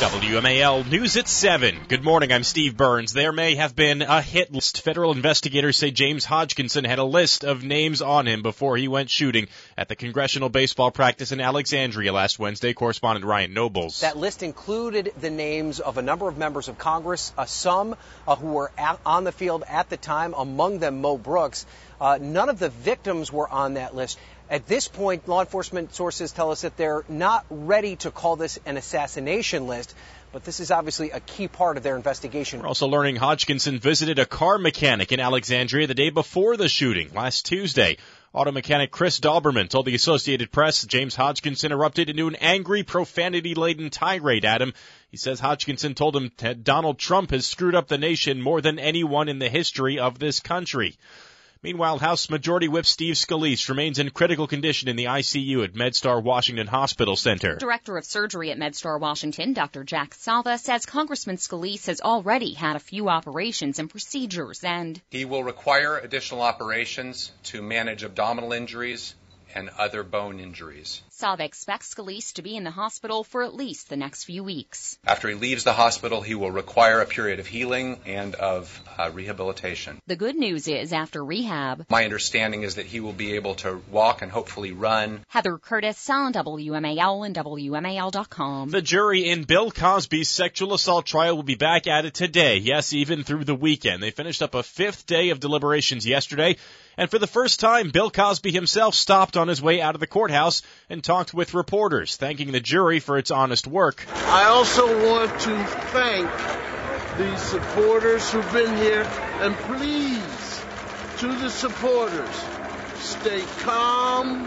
WMAL News at 7. Good morning, I'm Steve Burns. There may have been a hit list. Federal investigators say James Hodgkinson had a list of names on him before he went shooting at the congressional baseball practice in Alexandria last Wednesday. Correspondent Ryan Nobles. That list included the names of a number of members of Congress, some who were on the field at the time, among them Mo Brooks. None of the victims were on that list. At this point, law enforcement sources tell us that they're not ready to call this an assassination list, but this is obviously a key part of their investigation. We're also learning Hodgkinson visited a car mechanic in Alexandria the day before the shooting, last Tuesday. Auto mechanic Chris Dauberman told the Associated Press James Hodgkinson erupted into an angry, profanity-laden tirade at him. He says Hodgkinson told him that Donald Trump has screwed up the nation more than anyone in the history of this country. Meanwhile, House Majority Whip Steve Scalise remains in critical condition in the ICU at MedStar Washington Hospital Center. Director of Surgery at MedStar Washington, Dr. Jack Salva, says Congressman Scalise has already had a few operations and procedures, and he will require additional operations to manage abdominal injuries and other bone injuries. Salva expects Scalise to be in the hospital for at least the next few weeks. After he leaves the hospital, he will require a period of healing and of rehabilitation. The good news is, after rehab, my understanding is that he will be able to walk and hopefully run. Heather Curtis on WMAL and WMAL.com. The jury in Bill Cosby's sexual assault trial will be back at it today. Yes, even through the weekend. They finished up a fifth day of deliberations yesterday. And for the first time, Bill Cosby himself stopped on his way out of the courthouse and talked with reporters, thanking the jury for its honest work. I also want to thank the supporters who've been here, and please, to the supporters, stay calm,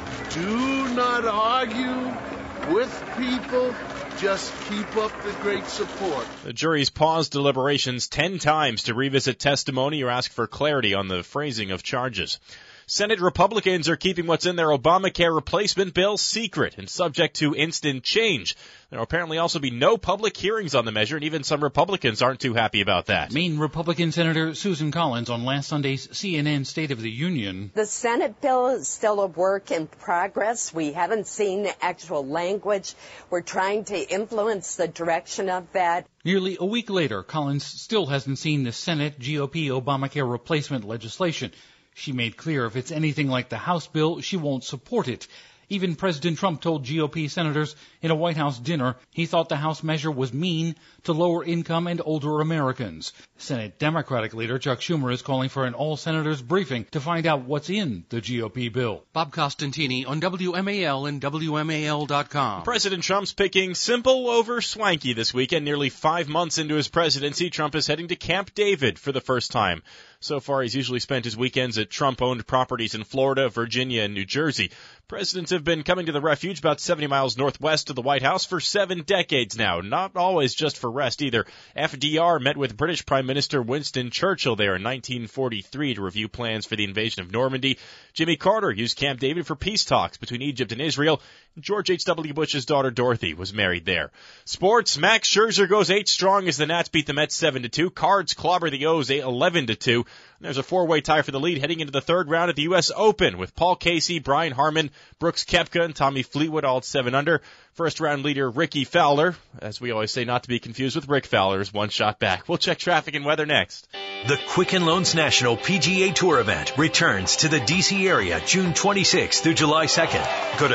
do not argue with people. Just keep up the great support. The jury's paused deliberations 10 times to revisit testimony or ask for clarity on the phrasing of charges. Senate Republicans are keeping what's in their Obamacare replacement bill secret and subject to instant change. There will apparently also be no public hearings on the measure, and even some Republicans aren't too happy about that. Maine Republican Senator Susan Collins on last Sunday's CNN State of the Union. The Senate bill is still a work in progress. We haven't seen the actual language. We're trying to influence the direction of that. Nearly a week later, Collins still hasn't seen the Senate GOP Obamacare replacement legislation. She made clear if it's anything like the House bill, she won't support it. Even President Trump told GOP senators in a White House dinner he thought the House measure was mean to lower income and older Americans. Senate Democratic leader Chuck Schumer is calling for an all-senators briefing to find out what's in the GOP bill. Bob Costantini on WMAL and WMAL.com. President Trump's picking simple over swanky this weekend. Nearly 5 months into his presidency, Trump is heading to Camp David for the first time. So far, he's usually spent his weekends at Trump-owned properties in Florida, Virginia, and New Jersey. Presidents have been coming to the refuge about 70 miles northwest of the White House for 7 decades now. Not always just for rest either. FDR met with British Prime Minister Winston Churchill there in 1943 to review plans for the invasion of Normandy. Jimmy Carter used Camp David for peace talks between Egypt and Israel. George H.W. Bush's daughter Dorothy was married there. Sports, Max Scherzer goes 8 strong as the Nats beat the Mets 7-2. Cards clobber the O's 11-2. There's a 4-way tie for the lead heading into the third round at the U.S. Open with Paul Casey, Brian Harmon, Brooks Koepka, and Tommy Fleetwood all at 7 under. First round leader Ricky Fowler, as we always say not to be confused with Rick Fowler's 1 shot back. We'll check traffic and weather next. The Quicken Loans National PGA Tour event returns to the D.C. area June 26th through July 2nd. Go to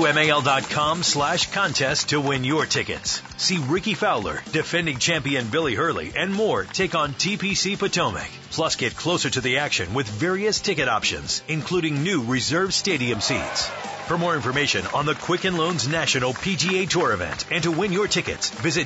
WMAL.com/contest to win your tickets. See Ricky Fowler, defending champion Billy Hurley, and more take on TPC Potomac. Plus, get closer to the action with various ticket options, including new reserved stadium seats. For more information on the Quicken Loans National PGA Tour event and to win your tickets, visit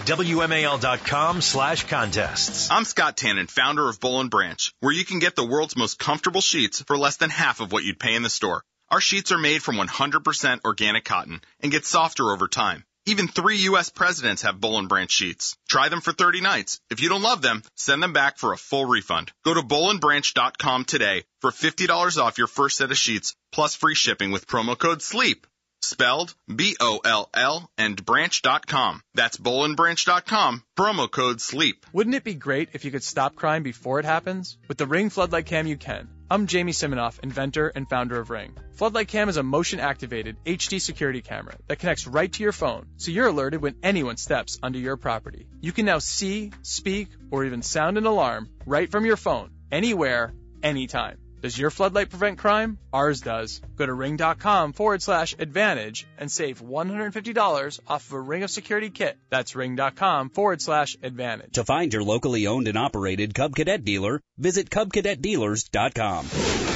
WMAL.com/contests. I'm Scott Tannen, founder of Boll & Branch, where you can get the world's most comfortable sheets for less than half of what you'd pay in the store. Our sheets are made from 100% organic cotton and get softer over time. Even 3 U.S. presidents have Boll & Branch sheets. Try them for 30 nights. If you don't love them, send them back for a full refund. Go to bollandbranch.com today for $50 off your first set of sheets, plus free shipping with promo code SLEEP. Spelled B-O-L-L and branch.com. That's bollandbranch.com, promo code SLEEP. Wouldn't it be great if you could stop crime before it happens? With the Ring Floodlight Cam, you can. I'm Jamie Siminoff, inventor and founder of Ring. Floodlight Cam is a motion-activated HD security camera that connects right to your phone, so you're alerted when anyone steps onto your property. You can now see, speak, or even sound an alarm right from your phone, anywhere, anytime. Does your floodlight prevent crime? Ours does. Go to ring.com/advantage and save $150 off of a Ring of Security kit. That's ring.com/advantage. To find your locally owned and operated Cub Cadet dealer, visit cubcadetdealers.com.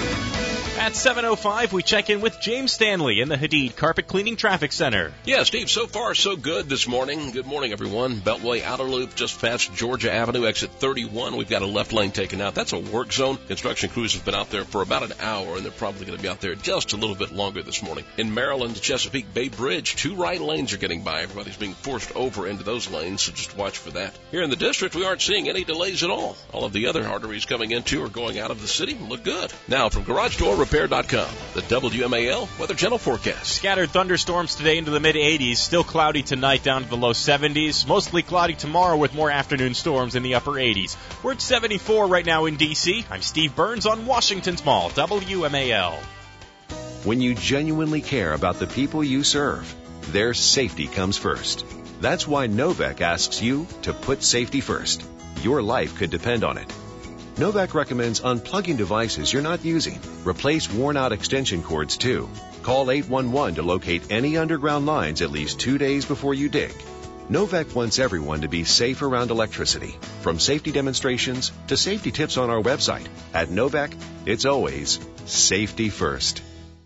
At 7:05, we check in with James Stanley in the Hadid Carpet Cleaning Traffic Center. Yeah, Steve, so far so good this morning. Good morning, everyone. Beltway Outer Loop just past Georgia Avenue, exit 31. We've got a left lane taken out. That's a work zone. Construction crews have been out there for about an hour, and they're probably going to be out there just a little bit longer this morning. In Maryland, the Chesapeake Bay Bridge, 2 right lanes are getting by. Everybody's being forced over into those lanes, so just watch for that. Here in the district, we aren't seeing any delays at all. All of the other arteries coming into or going out of the city look good. Now, from GarageDoorRepair.com, the WMAL Weather Channel forecast. Scattered thunderstorms today into the mid-80s. Still cloudy tonight down to the low 70s. Mostly cloudy tomorrow with more afternoon storms in the upper 80s. We're at 74 right now in D.C. I'm Steve Burns on Washington's Mall, WMAL. When you genuinely care about the people you serve, their safety comes first. That's why Novec asks you to put safety first. Your life could depend on it. Novec recommends unplugging devices you're not using. Replace worn-out extension cords, too. Call 811 to locate any underground lines at least 2 days before you dig. Novec wants everyone to be safe around electricity. From safety demonstrations to safety tips on our website. At Novec, it's always safety first.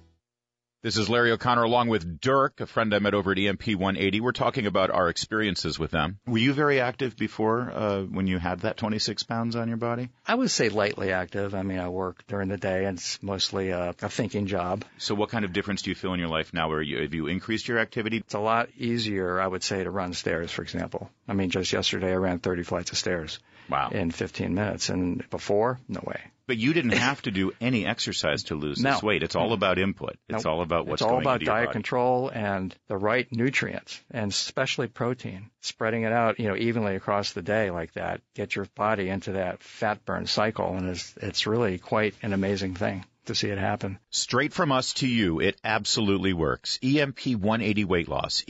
This is Larry O'Connor along with Dirk, a friend I met over at EMP 180. We're talking about our experiences with them. Were you very active before when you had that 26 pounds on your body? I would say lightly active. I mean, I work during the day, and it's mostly a thinking job. So what kind of difference do you feel in your life now? Have you increased your activity? It's a lot easier, I would say, to run stairs, for example. I mean, just yesterday I ran 30 flights of stairs. Wow. In 15 minutes. And before, no way. But you didn't have to do any exercise to lose this weight. It's all about input. It's all about what's going into your body. It's all about diet control and the right nutrients, and especially protein. Spreading it out, evenly across the day like that. Get your body into that fat burn cycle, and it's really quite an amazing thing to see it happen. Straight from us to you, it absolutely works. EMP 180 Weight Loss,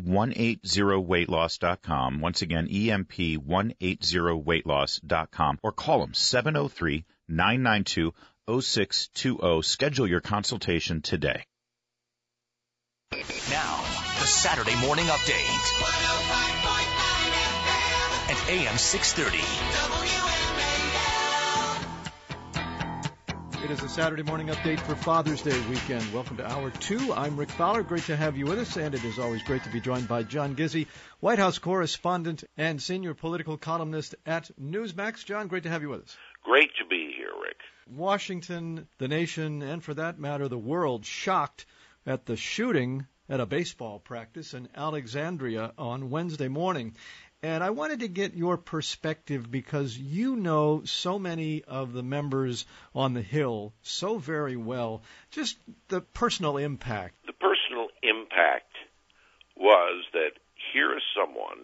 EMP180weightloss.com. Once again, EMP180weightloss.com, or call them 703-992-0620. Schedule your consultation today. Now, the Saturday Morning Update at AM 630. It is a Saturday morning update for Father's Day weekend. Welcome to Hour 2. I'm Rick Fowler. Great to have you with us, and it is always great to be joined by John Gizzi, White House correspondent and senior political columnist at Newsmax. John, great to have you with us. Great to be here, Rick. Washington, the nation, and for that matter, the world, shocked at the shooting at a baseball practice in Alexandria on Wednesday morning. And I wanted to get your perspective because you know so many of the members on the Hill so very well. Just the personal impact. The personal impact was that here is someone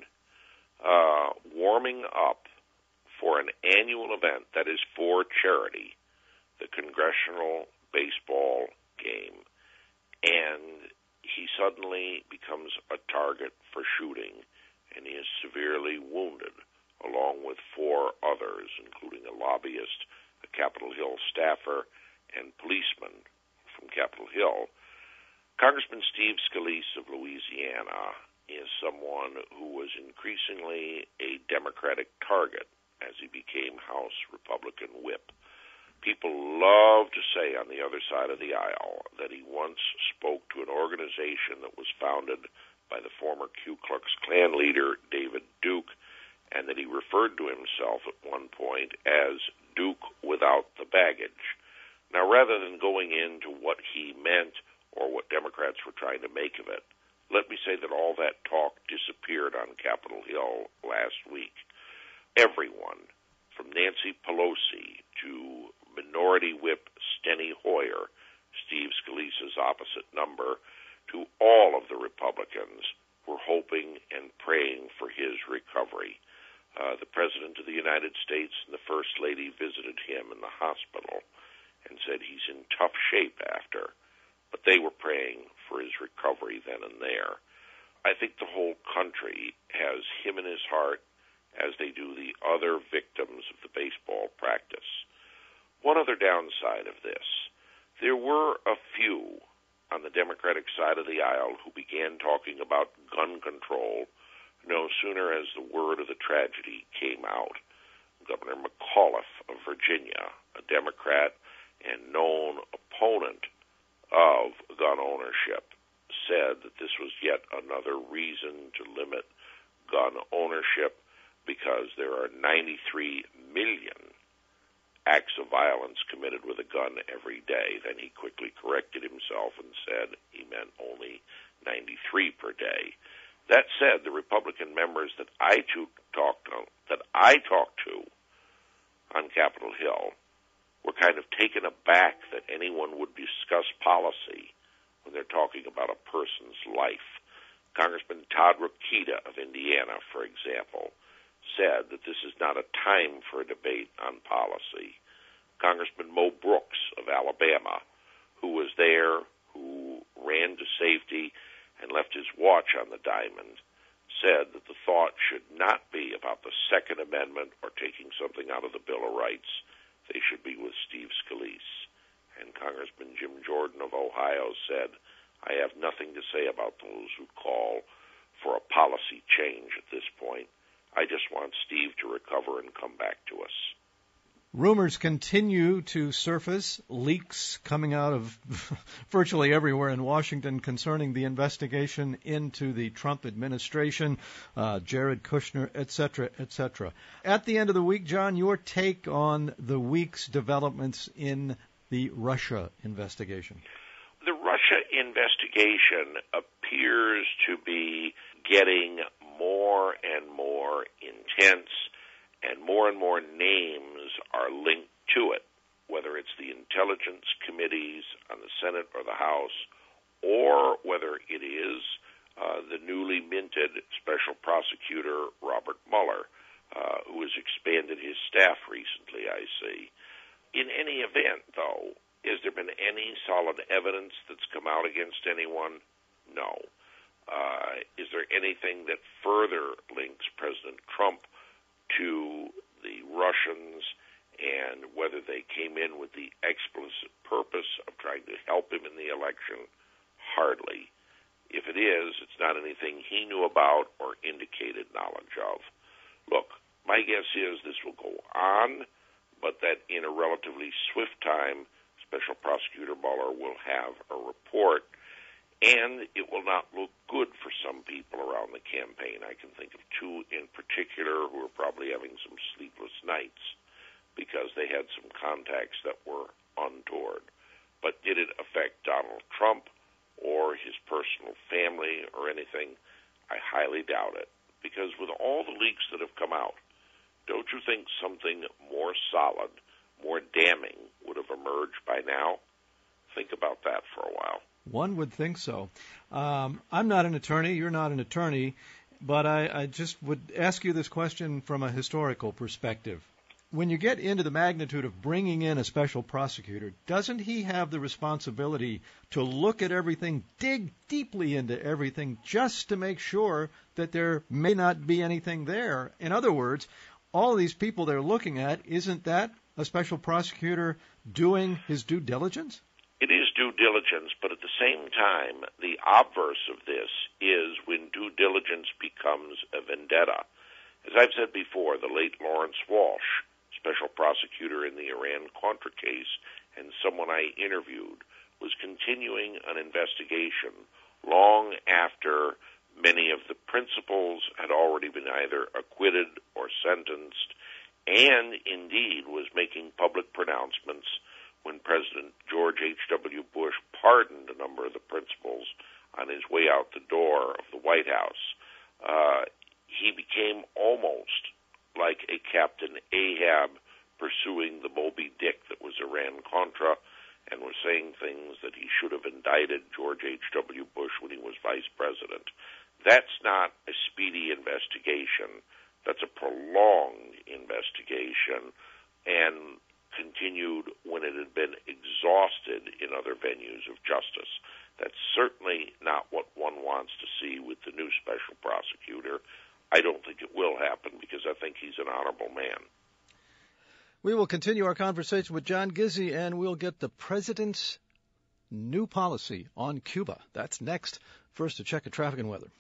warming up for an annual event that is for charity, the Congressional Baseball Game, and he suddenly becomes a target for shooting. And he is severely wounded, along with 4 others, including a lobbyist, a Capitol Hill staffer, and policemen from Capitol Hill. Congressman Steve Scalise of Louisiana is someone who was increasingly a Democratic target as he became House Republican whip. People love to say on the other side of the aisle that he once spoke to an organization that was founded by the former Ku Klux Klan leader David Duke, and that he referred to himself at one point as Duke without the baggage. Now, rather than going into what he meant or what Democrats were trying to make of it, let me say that all that talk disappeared on Capitol Hill last week. Everyone, from Nancy Pelosi to Minority Whip Steny Hoyer, Steve Scalise's opposite number, to all of the Republicans, were hoping and praying for his recovery. The President of the United States and the First Lady visited him in the hospital, and said he's in tough shape after, but they were praying for his recovery then and there. I think the whole country has him in his heart, as they do the other victims of the baseball practice. One other downside of this, there were a few on the Democratic side of the aisle who began talking about gun control no sooner as the word of the tragedy came out. Governor McAuliffe of Virginia, a Democrat and known opponent of gun ownership, said that this was yet another reason to limit gun ownership because there are 93 million acts of violence committed with a gun every day. Then he quickly corrected himself and said he meant only 93 per day. That said, the Republican members that I talked to on Capitol Hill were kind of taken aback that anyone would discuss policy when they're talking about a person's life. Congressman Todd Rokita of Indiana, for example, said that this is not a time for a debate on policy. Congressman Mo Brooks of Alabama, who was there, who ran to safety and left his watch on the diamond, said that the thought should not be about the Second Amendment or taking something out of the Bill of Rights. They should be with Steve Scalise. And Congressman Jim Jordan of Ohio said, I have nothing to say about those who call for a policy change at this point. I just want Steve to recover and come back to us. Rumors continue to surface, leaks coming out of virtually everywhere in Washington concerning the investigation into the Trump administration, Jared Kushner, et cetera, et cetera. At the end of the week, John, your take on the week's developments in the Russia investigation. The Russia investigation appears to be getting more and more intense, and more names are linked to it, whether it's the intelligence committees on the Senate or the House, or whether it is the newly minted special prosecutor Robert Mueller, who has expanded his staff recently, I see. In any event, though, has there been any solid evidence that's come out against anyone? No. Is there anything that further links President Trump to the Russians and whether they came in with the explicit purpose of trying to help him in the election? Hardly. If it is, it's not anything he knew about or indicated knowledge of. Look, my guess is this will go on, but that in a relatively swift time, Special Prosecutor Mueller will have a report, and it will not look good for some people around the campaign. I can think of two in particular who are probably having some sleepless nights because they had some contacts that were untoward. But did it affect Donald Trump or his personal family or anything? I highly doubt it, because with all the leaks that have come out, don't you think something more solid, more damning would have emerged by now? Think about that for a while. One would think so. I'm not an attorney. You're not an attorney. But I just would ask you this question from a historical perspective. When you get into the magnitude of bringing in a special prosecutor, doesn't he have the responsibility to look at everything, dig deeply into everything, just to make sure that there may not be anything there? In other words, all of these people they're looking at, isn't that a special prosecutor doing his due diligence? It is due diligence, but at the same time, the obverse of this is when due diligence becomes a vendetta. As I've said before, the late Lawrence Walsh, special prosecutor in the Iran-Contra case, and someone I interviewed, was continuing an investigation long after many of the principals had already been either acquitted or sentenced, and indeed was making public pronouncements when President George H.W. Bush pardoned a number of the principals on his way out the door of the White House. He became almost like a Captain Ahab pursuing the Moby Dick that was Iran-Contra, and was saying things that he should have indicted George H.W. Bush when he was vice president. That's not a speedy investigation. That's a prolonged investigation, and continued when it had been exhausted in other venues of justice. That's certainly not what one wants to see with the new special prosecutor. I don't think it will happen because I think he's an honorable man. We will continue our conversation with John Gizzi, and we'll get the president's new policy on Cuba. That's next. First, a check of traffic and weather.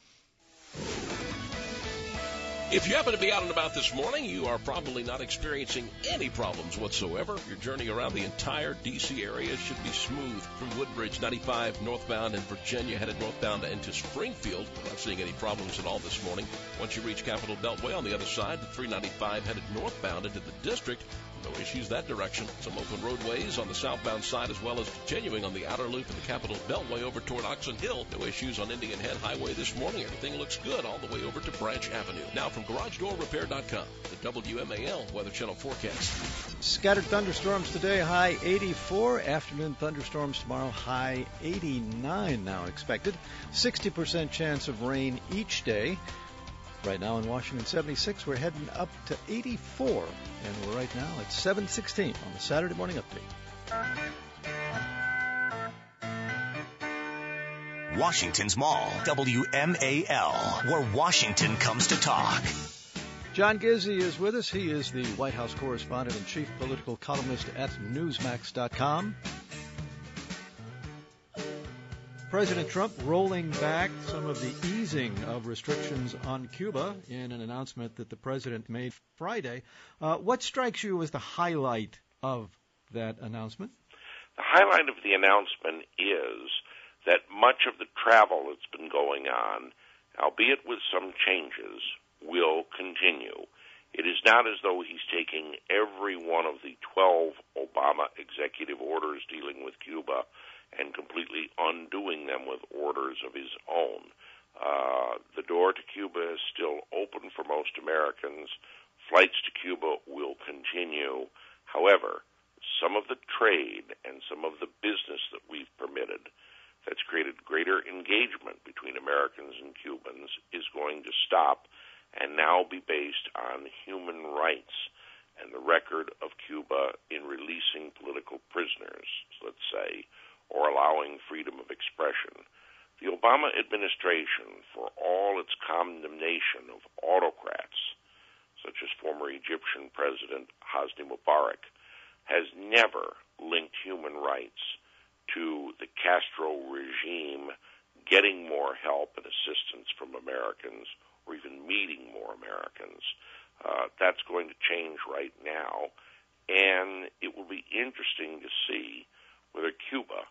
If you happen to be out and about this morning, you are probably not experiencing any problems whatsoever. Your journey around the entire D.C. area should be smooth through Woodbridge 95 northbound and Virginia headed northbound into Springfield. We're not seeing any problems at all this morning. Once you reach Capitol Beltway on the other side, the 395 headed northbound into the district. No issues that direction. Some open roadways on the southbound side as well as continuing on the outer loop of the Capitol Beltway over toward Oxon Hill. No issues on Indian Head Highway this morning. Everything looks good all the way over to Branch Avenue. Now from GarageDoorRepair.com, the WMAL Weather Channel forecast. Scattered thunderstorms today, high 84. Afternoon thunderstorms tomorrow, high 89 now expected. 60% chance of rain each day. Right now in Washington, 76. We're heading up to 84. And we're right now at 7:16 on the Saturday Morning Update. Washington's Mall, WMAL, where Washington comes to talk. John Gizzi is with us. He is the White House correspondent and chief political columnist at Newsmax.com. President Trump rolling back some of the easing of restrictions on Cuba in an announcement that the president made Friday. What strikes you as the highlight of that announcement? The highlight of the announcement is that much of the travel that's been going on, albeit with some changes, will continue. It is not as though he's taking every one of the 12 Obama executive orders dealing with Cuba and completely undoing them with orders of his own. The door to Cuba is still open for most Americans. Flights to Cuba will continue. However, some of the trade and some of the business that we've permitted that's created greater engagement between Americans and Cubans is going to stop and now be based on human rights and the record of Cuba in releasing political prisoners, let's say, or allowing freedom of expression. The Obama administration, for all its condemnation of autocrats, such as former Egyptian President Hosni Mubarak, has never linked human rights to the Castro regime getting more help and assistance from Americans or even meeting more Americans. That's going to change right now, and it will be interesting to see whether Cuba,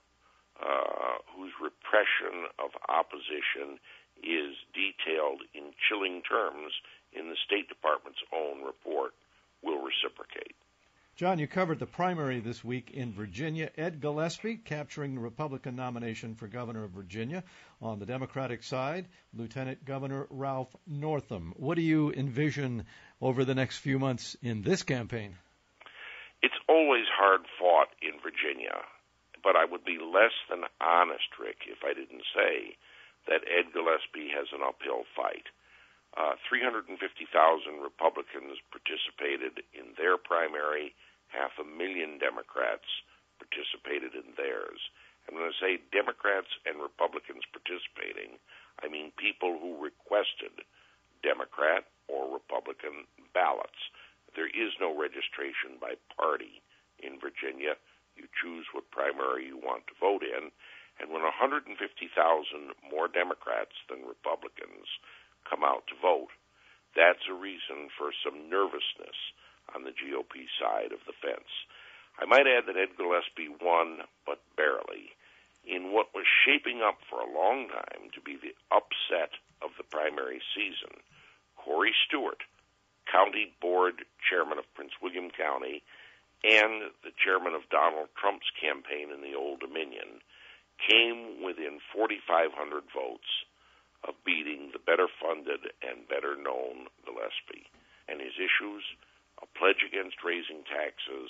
whose repression of opposition is detailed in chilling terms in the State Department's own report, will reciprocate. John, you covered the primary this week in Virginia. Ed Gillespie capturing the Republican nomination for governor of Virginia. On the Democratic side, Lieutenant Governor Ralph Northam. What do you envision over the next few months in this campaign? It's always hard fought in Virginia, but I would be less than honest, Rick, if I didn't say that Ed Gillespie has an uphill fight. 350,000 Republicans participated in their primary. 500,000 Democrats participated in theirs. And when I say Democrats and Republicans participating, I mean people who requested Democrat or Republican ballots. There is no registration by party in Virginia. You choose what primary you want to vote in. And when 150,000 more Democrats than Republicans come out to vote, that's a reason for some nervousness on the GOP side of the fence. I might add that Ed Gillespie won, but barely, in what was shaping up for a long time to be the upset of the primary season. Corey Stewart, County Board Chairman of Prince William County and the chairman of Donald Trump's campaign in the Old Dominion, came within 4,500 votes of beating the better-funded and better-known Gillespie. And his issues, a pledge against raising taxes,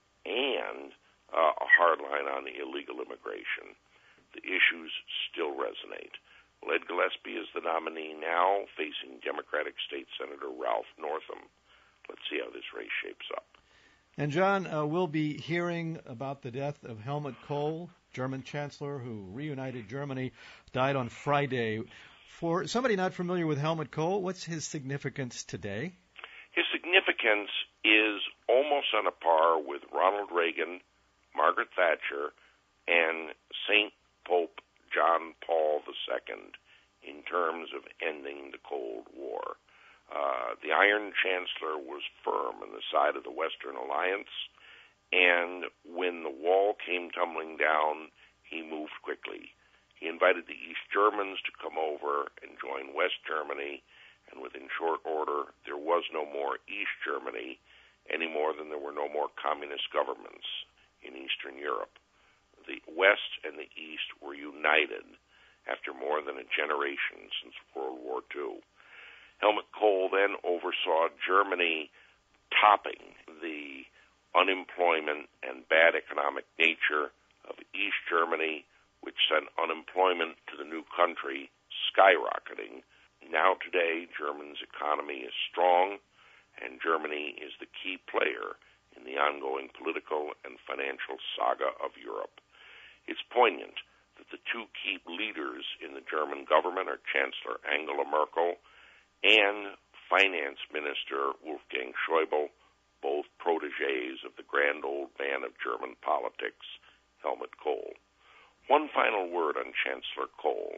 and a hard line on illegal immigration. The issues still resonate. Well, Ed Gillespie is the nominee now, facing Democratic State Senator Ralph Northam. Let's see how this race shapes up. And, John, we'll be hearing about the death of Helmut Kohl, German chancellor who reunited Germany, died on Friday. For somebody not familiar with Helmut Kohl, what's his significance today? His significance is almost on a par with Ronald Reagan, Margaret Thatcher, and St. Pope John Paul II in terms of ending the Cold War. The Iron Chancellor was firm on the side of the Western Alliance, and when the wall came tumbling down, he moved quickly. He invited the East Germans to come over and join West Germany, and within short order, there was no more East Germany any more than there were no more communist governments in Eastern Europe. The West and the East were united after more than a generation since World War II. Helmut Kohl then oversaw Germany topping the unemployment and bad economic nature of East Germany, which sent unemployment to the new country skyrocketing. Now today, Germany's economy is strong, and Germany is the key player in the ongoing political and financial saga of Europe. It's poignant that the two key leaders in the German government are Chancellor Angela Merkel and Finance Minister Wolfgang Schäuble, both protégés of the grand old man of German politics, Helmut Kohl. One final word on Chancellor Kohl.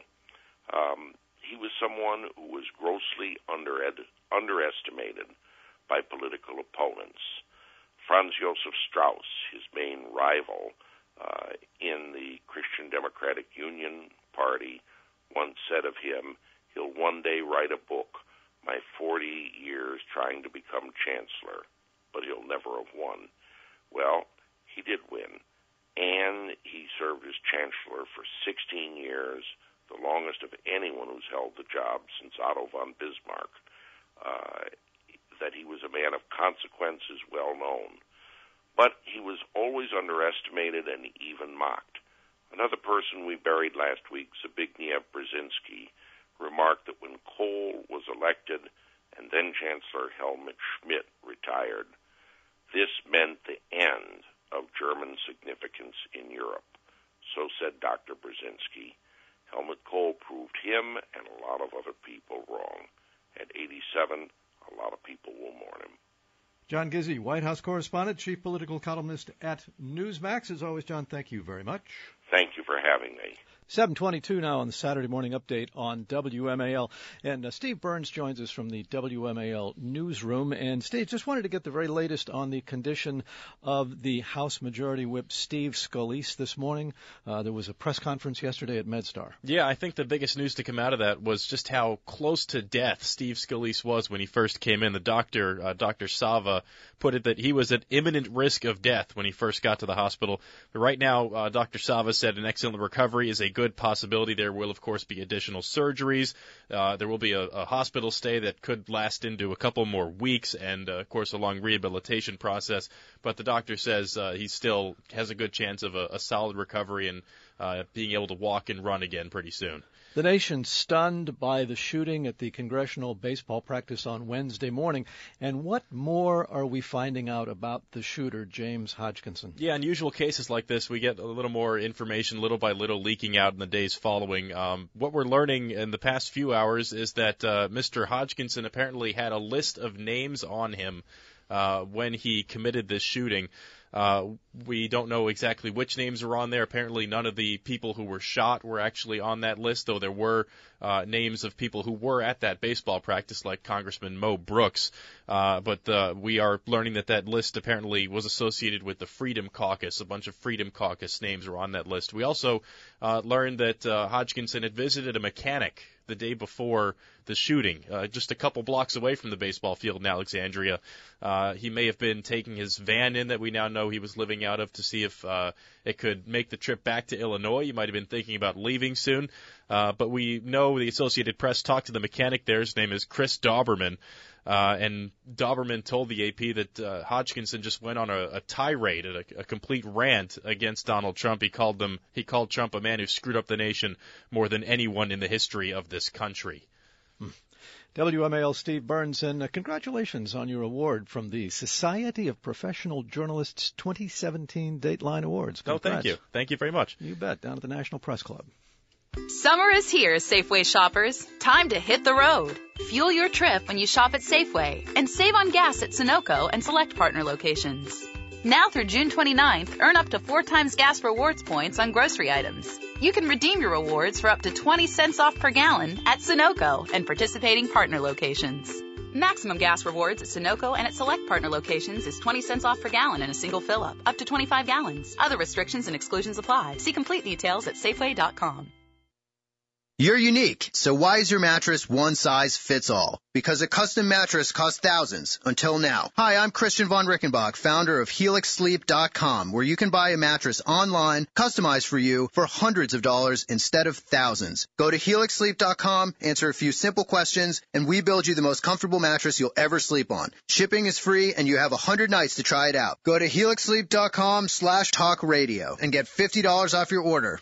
He was someone who was grossly underestimated by political opponents. Franz Josef Strauss, his main rival in the Christian Democratic Union Party, once said of him, "He'll one day write a book, My 40 Years Trying to Become Chancellor, but he'll never have won." Well, he did win, and he served as Chancellor for 16 years, the longest of anyone who's held the job since Otto von Bismarck. That he was a man of consequence is well known. But he was always underestimated and even mocked. Another person we buried last week, Zbigniew Brzezinski, remarked that when Kohl was elected and then Chancellor Helmut Schmidt retired, this meant the end of German significance in Europe. So said Dr. Brzezinski. Helmut Kohl proved him and a lot of other people wrong. At 87, a lot of people will mourn him. John Gizzi, White House correspondent, chief political columnist at Newsmax. As always, John, thank you very much. Thank you for having me. 7:22 now on the Saturday morning update on WMAL. And Steve Burns joins us from the WMAL newsroom. And Steve, just wanted to get the very latest on the condition of the House Majority Whip Steve Scalise this morning. There was a press conference yesterday at MedStar. Yeah, I think the biggest news to come out of that was just how close to death Steve Scalise was when he first came in. The doctor, Dr. Sava, put it that he was at imminent risk of death when he first got to the hospital. But right now, Dr. Sava said an excellent recovery is a good possibility. There will, of course, be additional surgeries. There will be a hospital stay that could last into a couple more weeks and, of course, a long rehabilitation process. But the doctor says he still has a good chance of a solid recovery and being able to walk and run again pretty soon. The nation stunned by the shooting at the congressional baseball practice on Wednesday morning. And what more are we finding out about the shooter, James Hodgkinson? Yeah, in usual cases like this, we get a little more information little by little leaking out in the days following. What we're learning in the past few hours is that Mr. Hodgkinson apparently had a list of names on him when he committed this shooting. We don't know exactly which names are on there. Apparently none of the people who were shot were actually on that list, though there were names of people who were at that baseball practice, like Congressman Mo Brooks. But we are learning that list apparently was associated with the Freedom Caucus. A bunch of Freedom Caucus names were on that list. We also learned that Hodgkinson had visited a mechanic the day before the shooting, just a couple blocks away from the baseball field in Alexandria. He may have been taking his van in that we now know he was living out of to see if it could make the trip back to Illinois. He might have been thinking about leaving soon. But we know the Associated Press talked to the mechanic there. His name is Chris Dauberman. And Dauberman told the AP that Hodgkinson just went on a tirade, a complete rant against Donald Trump. He called Trump a man who screwed up the nation more than anyone in the history of this country. WMAL Steve Burns, and congratulations on your award from the Society of Professional Journalists 2017 Dateline Awards. Oh, thank you. Thank you very much. You bet, down at the National Press Club. Summer is here, Safeway shoppers. Time to hit the road. Fuel your trip when you shop at Safeway and save on gas at Sunoco and select partner locations. Now through June 29th, earn up to 4 times gas rewards points on grocery items. You can redeem your rewards for up to 20 cents off per gallon at Sunoco and participating partner locations. Maximum gas rewards at Sunoco and at select partner locations is 20 cents off per gallon in a single fill-up, up to 25 gallons. Other restrictions and exclusions apply. See complete details at Safeway.com. You're unique, so why is your mattress one size fits all? Because a custom mattress costs thousands, until now. Hi, I'm Christian von Rickenbach, founder of HelixSleep.com, where you can buy a mattress online, customized for you, for hundreds of dollars instead of thousands. Go to HelixSleep.com, answer a few simple questions, and we build you the most comfortable mattress you'll ever sleep on. Shipping is free, and you have 100 nights to try it out. Go to HelixSleep.com/talkradio and get $50 off your order.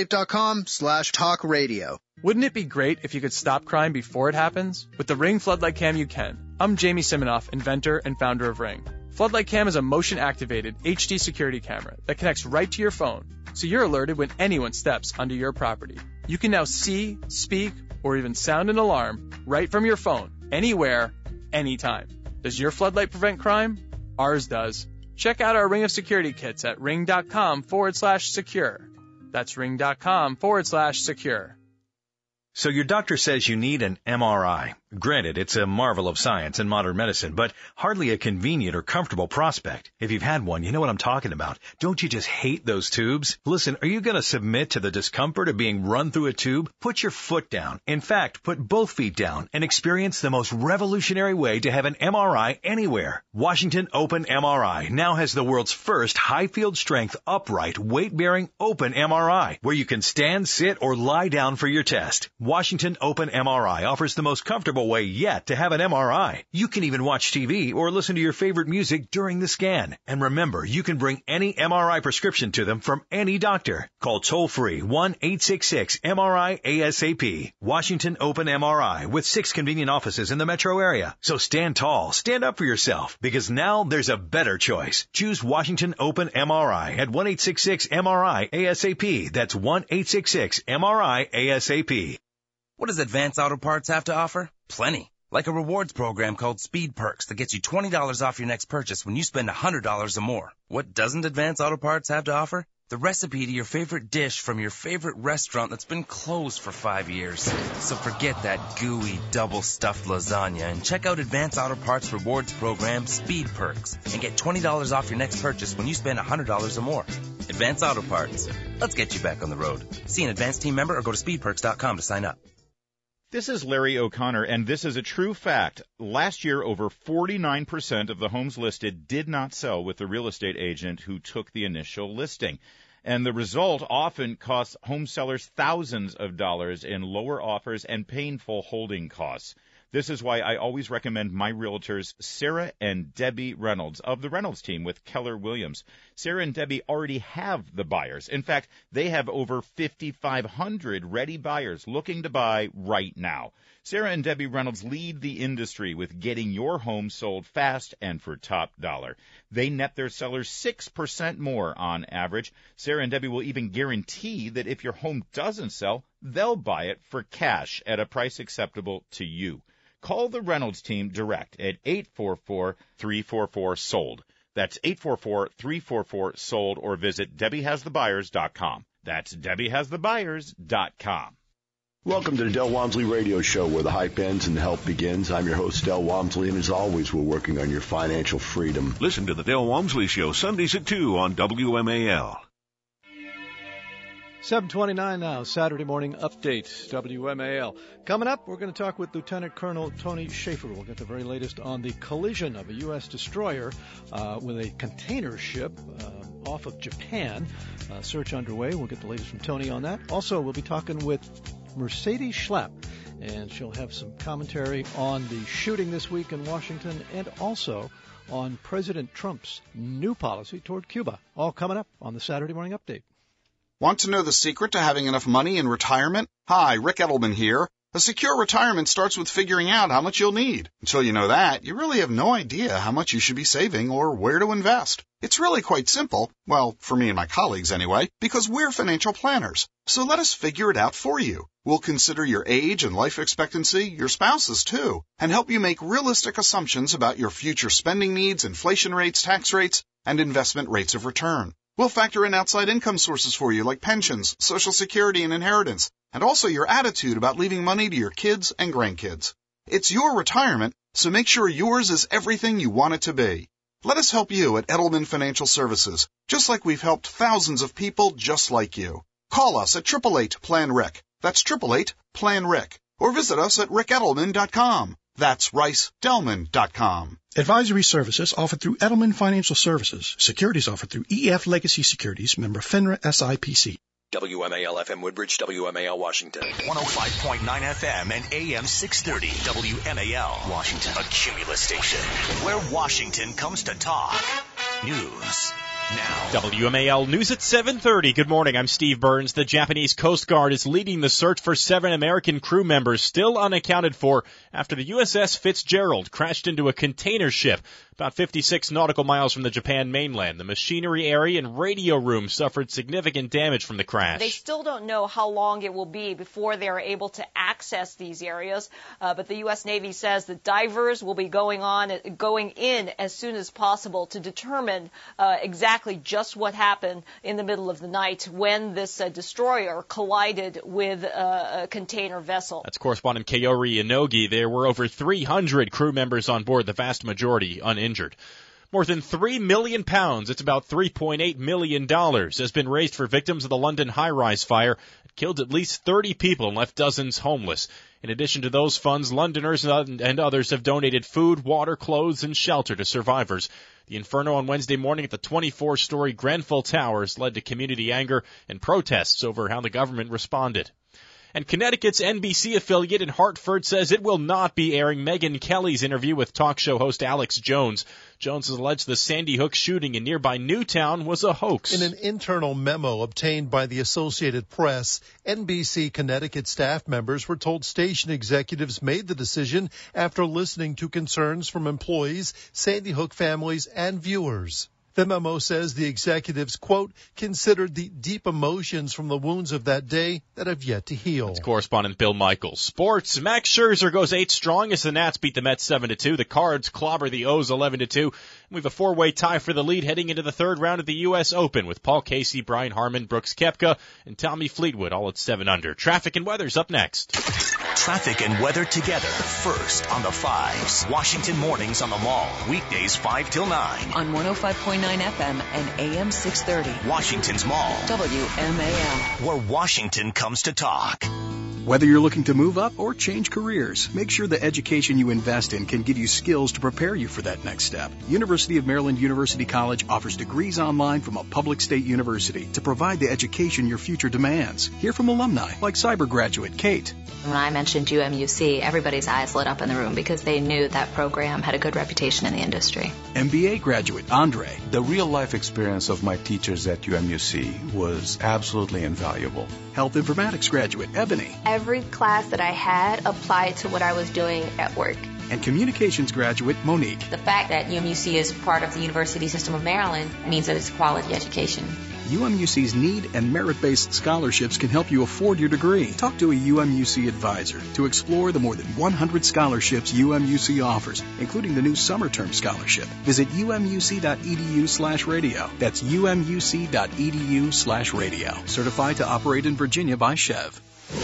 HelixSleep.com/talkradio. Wouldn't it be great if you could stop crime before it happens? With the Ring Floodlight Cam, you can. I'm Jamie Siminoff, inventor and founder of Ring. Floodlight Cam is a motion-activated HD security camera that connects right to your phone, so you're alerted when anyone steps onto your property. You can now see, speak, or even sound an alarm right from your phone, anywhere, anytime. Does your floodlight prevent crime? Ours does. Check out our Ring of Security kits at ring.com/secure. That's ring.com/secure. So your doctor says you need an MRI. Granted, it's a marvel of science and modern medicine, but hardly a convenient or comfortable prospect. If you've had one, you know what I'm talking about. Don't you just hate those tubes? Listen, are you going to submit to the discomfort of being run through a tube? Put your foot down. In fact, put both feet down and experience the most revolutionary way to have an MRI anywhere. Washington Open MRI now has the world's first high-field strength, upright, weight-bearing open MRI, where you can stand, sit, or lie down for your test. Washington Open MRI offers the most comfortable way yet to have an MRI. You can even watch TV or listen to your favorite music during the scan. And remember, you can bring any MRI prescription to them from any doctor. Call toll-free 1-866-MRI-ASAP. Washington Open MRI with 6 convenient offices in the metro area. So stand tall, stand up for yourself, because now there's a better choice. Choose Washington Open MRI at 1-866-MRI-ASAP. That's 1-866-MRI-ASAP. What does Advance Auto Parts have to offer? Plenty. Like a rewards program called Speed Perks that gets you $20 off your next purchase when you spend $100 or more. What doesn't Advance Auto Parts have to offer? The recipe to your favorite dish from your favorite restaurant that's been closed for 5 years. So forget that gooey, double-stuffed lasagna and check out Advance Auto Parts rewards program Speed Perks and get $20 off your next purchase when you spend $100 or more. Advance Auto Parts. Let's get you back on the road. See an Advance team member or go to speedperks.com to sign up. This is Larry O'Connor, and this is a true fact. Last year, over 49% of the homes listed did not sell with the real estate agent who took the initial listing. And the result often costs home sellers thousands of dollars in lower offers and painful holding costs. This is why I always recommend my realtors, Sarah and Debbie Reynolds of the Reynolds team with Keller Williams. Sarah and Debbie already have the buyers. In fact, they have over 5,500 ready buyers looking to buy right now. Sarah and Debbie Reynolds lead the industry with getting your home sold fast and for top dollar. They net their sellers 6% more on average. Sarah and Debbie will even guarantee that if your home doesn't sell, they'll buy it for cash at a price acceptable to you. Call the Reynolds team direct at 844-344-SOLD. That's 844-344-SOLD, or visit DebbieHasTheBuyers.com. That's DebbieHasTheBuyers.com. Welcome to the Del Walmsley Radio Show, where the hype ends and the help begins. I'm your host, Del Walmsley, and as always, we're working on your financial freedom. Listen to the Del Walmsley Show Sundays at 2 on WMAL. 7:29 now, Saturday morning update, WMAL. Coming up, we're going to talk with Lieutenant Colonel Tony Schaefer. We'll get the very latest on the collision of a U.S. destroyer with a container ship off of Japan. Search underway. We'll get the latest from Tony on that. Also, we'll be talking with Mercedes Schlapp, and she'll have some commentary on the shooting this week in Washington and also on President Trump's new policy toward Cuba. All coming up on the Saturday morning update. Want to know the secret to having enough money in retirement? Hi, Rick Edelman here. A secure retirement starts with figuring out how much you'll need. Until you know that, you really have no idea how much you should be saving or where to invest. It's really quite simple, well, for me and my colleagues anyway, because we're financial planners. So let us figure it out for you. We'll consider your age and life expectancy, your spouse's too, and help you make realistic assumptions about your future spending needs, inflation rates, tax rates, and investment rates of return. We'll factor in outside income sources for you like pensions, Social Security, and inheritance, and also your attitude about leaving money to your kids and grandkids. It's your retirement, so make sure yours is everything you want it to be. Let us help you at Edelman Financial Services, just like we've helped thousands of people just like you. Call us at 888-PLAN-RIC. That's 888-PLAN-RIC. Or visit us at rickedelman.com. That's ricedelman.com. Advisory services offered through Edelman Financial Services. Securities offered through EF Legacy Securities, member FINRA SIPC. WMAL FM Woodbridge, WMAL Washington. 105.9 FM and AM 630. WMAL Washington. A Cumulus station where Washington comes to talk. News now. WMAL News at 7:30. Good morning. I'm Steve Burns. The Japanese Coast Guard is leading the search for 7 American crew members still unaccounted for after the USS Fitzgerald crashed into a container ship about 56 nautical miles from the Japan mainland. The machinery area and radio room suffered significant damage from the crash. They still don't know how long it will be before they are able to access these areas, but the U.S. Navy says that divers will be going in as soon as possible to determine exactly just what happened in the middle of the night when this destroyer collided with a container vessel. That's correspondent Kaori Inogi. There were over 300 crew members on board, the vast majority uninjured. More than £3 million, it's about $3.8 million, has been raised for victims of the London high-rise fire. It killed at least 30 people and left dozens homeless. In addition to those funds, Londoners and others have donated food, water, clothes, and shelter to survivors. The inferno on Wednesday morning at the 24-story Grenfell Towers led to community anger and protests over how the government responded. And Connecticut's NBC affiliate in Hartford says it will not be airing Megyn Kelly's interview with talk show host Alex Jones. Jones has alleged the Sandy Hook shooting in nearby Newtown was a hoax. In an internal memo obtained by the Associated Press, NBC Connecticut staff members were told station executives made the decision after listening to concerns from employees, Sandy Hook families, and viewers. The memo says the executives, quote, considered the deep emotions from the wounds of that day that have yet to heal. That's correspondent Bill Michaels. Sports, Max Scherzer goes 8 strong as the Nats beat the Mets 7-2. The Cards clobber the O's 11-2. We have a 4-way tie for the lead heading into the third round of the U.S. Open with Paul Casey, Brian Harman, Brooks Koepka, and Tommy Fleetwood all at 7 under. Traffic and weather's up next. Traffic and weather together first on the 5s. Washington mornings on the Mall. Weekdays 5 till 9. On 105.9 FM and AM 630. Washington's Mall. WMAL. Where Washington comes to talk. Whether you're looking to move up or change careers, make sure the education you invest in can give you skills to prepare you for that next step. University of Maryland University College offers degrees online from a public state university to provide the education your future demands. Hear from alumni like cyber graduate Kate. When I mentioned UMUC, everybody's eyes lit up in the room because they knew that program had a good reputation in the industry. MBA graduate Andre. The real-life experience of my teachers at UMUC was absolutely invaluable. Health informatics graduate Ebony. Every class that I had applied to what I was doing at work. And communications graduate Monique. The fact that UMUC is part of the University System of Maryland means that it's a quality education. UMUC's need and merit-based scholarships can help you afford your degree. Talk to a UMUC advisor to explore the more than 100 scholarships UMUC offers, including the new summer term scholarship. Visit umuc.edu/radio. That's umuc.edu/radio. Certified to operate in Virginia by Chev.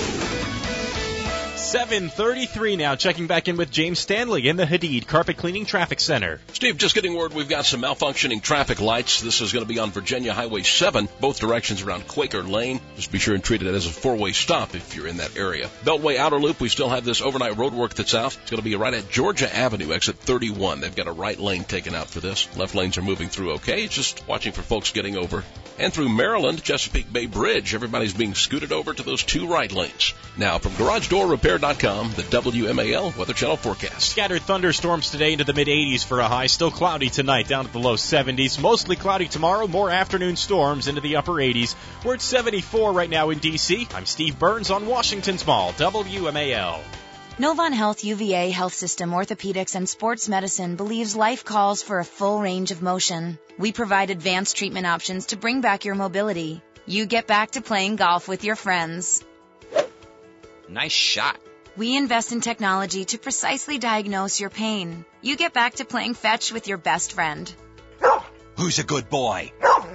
7:33 now, checking back in with James Stanley in the Hadid Carpet Cleaning Traffic Center. Steve, just getting word we've got some malfunctioning traffic lights. This is going to be on Virginia Highway 7, both directions around Quaker Lane. Just be sure and treat it as a 4-way stop if you're in that area. Beltway Outer Loop, we still have this overnight road work that's out. It's going to be right at Georgia Avenue, exit 31. They've got a right lane taken out for this. Left lanes are moving through okay. Just watching for folks getting over. And through Maryland, Chesapeake Bay Bridge, everybody's being scooted over to those 2 right lanes. Now, from GarageDoorRepair.com, the WMAL Weather Channel forecast. Scattered thunderstorms today into the mid-80s for a high. Still cloudy tonight, down to the low 70s. Mostly cloudy tomorrow. More afternoon storms into the upper 80s. We're at 74 right now in D.C. I'm Steve Burns on Washington's Mall, WMAL. Novant Health UVA Health System Orthopedics and Sports Medicine believes life calls for a full range of motion. We provide advanced treatment options to bring back your mobility. You get back to playing golf with your friends. Nice shot. We invest in technology to precisely diagnose your pain. You get back to playing fetch with your best friend. Who's a good boy?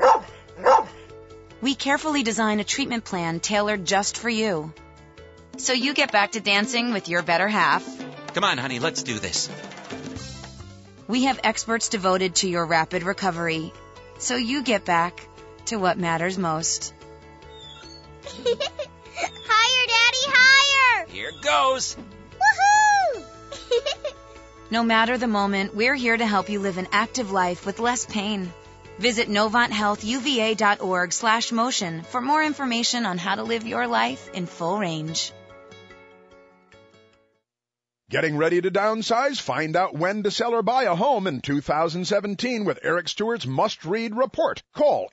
We carefully design a treatment plan tailored just for you. So you get back to dancing with your better half. Come on, honey, let's do this. We have experts devoted to your rapid recovery. So you get back to what matters most. Higher, Daddy, higher! Here goes. Woohoo! No matter the moment, we're here to help you live an active life with less pain. Visit NovantHealthUVA.org/motion for more information on how to live your life in full range. Getting ready to downsize? Find out when to sell or buy a home in 2017 with Eric Stewart's must-read report. Call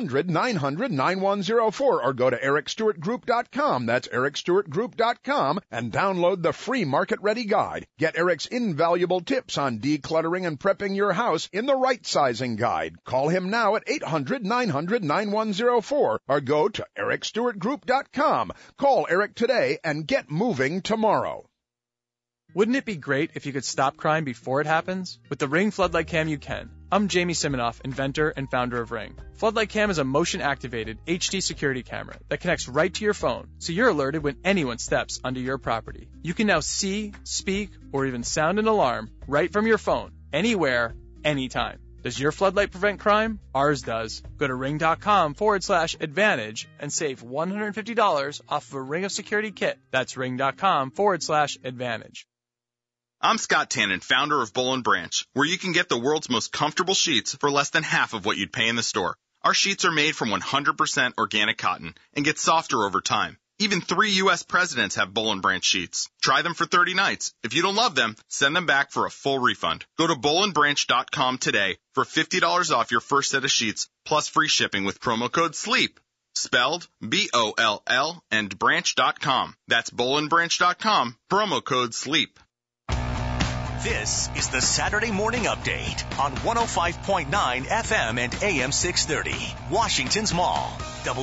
800-900-9104 or go to ericstewartgroup.com. That's ericstewartgroup.com and download the free market-ready guide. Get Eric's invaluable tips on decluttering and prepping your house in the right sizing guide. Call him now at 800-900-9104 or go to ericstewartgroup.com. Call Eric today and get moving tomorrow. Wouldn't it be great if you could stop crime before it happens? With the Ring Floodlight Cam, you can. I'm Jamie Siminoff, inventor and founder of Ring. Floodlight Cam is a motion-activated HD security camera that connects right to your phone, so you're alerted when anyone steps onto your property. You can now see, speak, or even sound an alarm right from your phone, anywhere, anytime. Does your floodlight prevent crime? Ours does. Go to ring.com/advantage and save $150 off of a Ring of Security kit. That's ring.com/advantage. I'm Scott Tannen, founder of Boll & Branch, where you can get the world's most comfortable sheets for less than half of what you'd pay in the store. Our sheets are made from 100% organic cotton and get softer over time. Even 3 U.S. presidents have Boll & Branch sheets. Try them for 30 nights. If you don't love them, send them back for a full refund. Go to bollandbranch.com today for $50 off your first set of sheets, plus free shipping with promo code SLEEP. Spelled B-O-L-L and branch.com. That's bollandbranch.com, promo code SLEEP. This is the Saturday Morning Update on 105.9 FM and AM 630. Washington's Mall,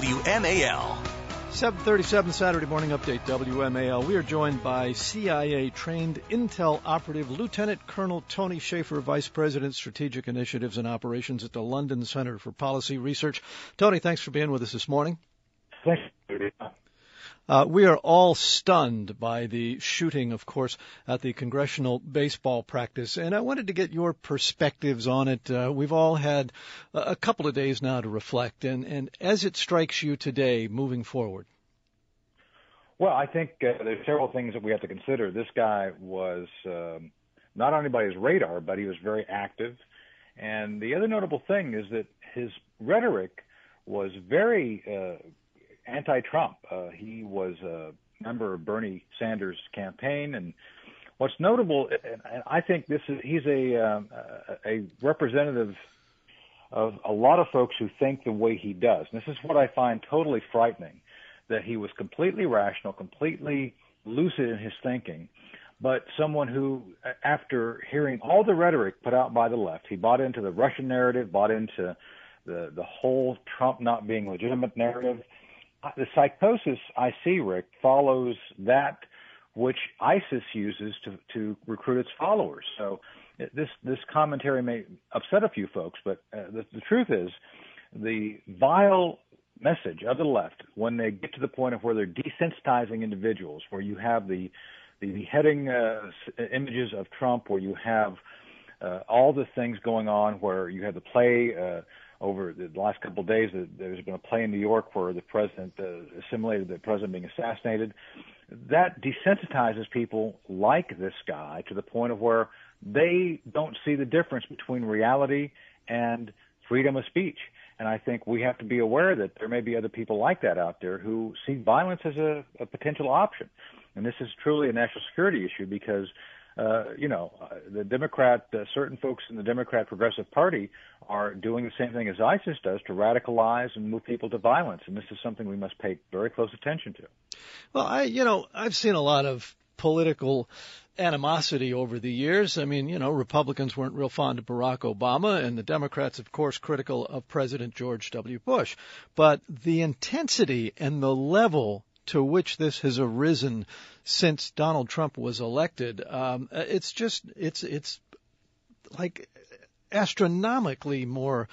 WMAL. 7:37 Saturday Morning Update, WMAL. We are joined by CIA-trained Intel operative Lieutenant Colonel Tony Shaffer, Vice President, Strategic Initiatives and Operations at the London Center for Policy Research. Tony, thanks for being with us this morning. Thank you. We are all stunned by the shooting, of course, at the congressional baseball practice, and I wanted to get your perspectives on it. We've all had a couple of days now to reflect, and as it strikes you today, moving forward. Well, I think there's several things that we have to consider. This guy was not on anybody's radar, but he was very active. And the other notable thing is that his rhetoric was very anti-Trump. He was a member of Bernie Sanders' campaign, and what's notable, and I think he's a representative of a lot of folks who think the way he does. And this is what I find totally frightening, that he was completely rational, completely lucid in his thinking, but someone who, after hearing all the rhetoric put out by the left, he bought into the Russian narrative, bought into the whole Trump not being legitimate narrative. The psychosis I see, Rick, follows that which ISIS uses to recruit its followers. So this commentary may upset a few folks, but the truth is the vile message of the left, when they get to the point of where they're desensitizing individuals, where you have the beheading images of Trump, where you have all the things going on, where you have the play over the last couple of days, there's been a play in New York where the president assimilated the president being assassinated. That desensitizes people like this guy to the point of where they don't see the difference between reality and freedom of speech. And I think we have to be aware that there may be other people like that out there who see violence as a potential option. And this is truly a national security issue because, the Democrat, certain folks in the Democrat Progressive Party are doing the same thing as ISIS does to radicalize and move people to violence. And this is something we must pay very close attention to. Well, I've seen a lot of political animosity over the years. I mean, Republicans weren't real fond of Barack Obama, and the Democrats, of course, critical of President George W. Bush. But the intensity and the level to which this has arisen since Donald Trump was elected, it's like astronomically more,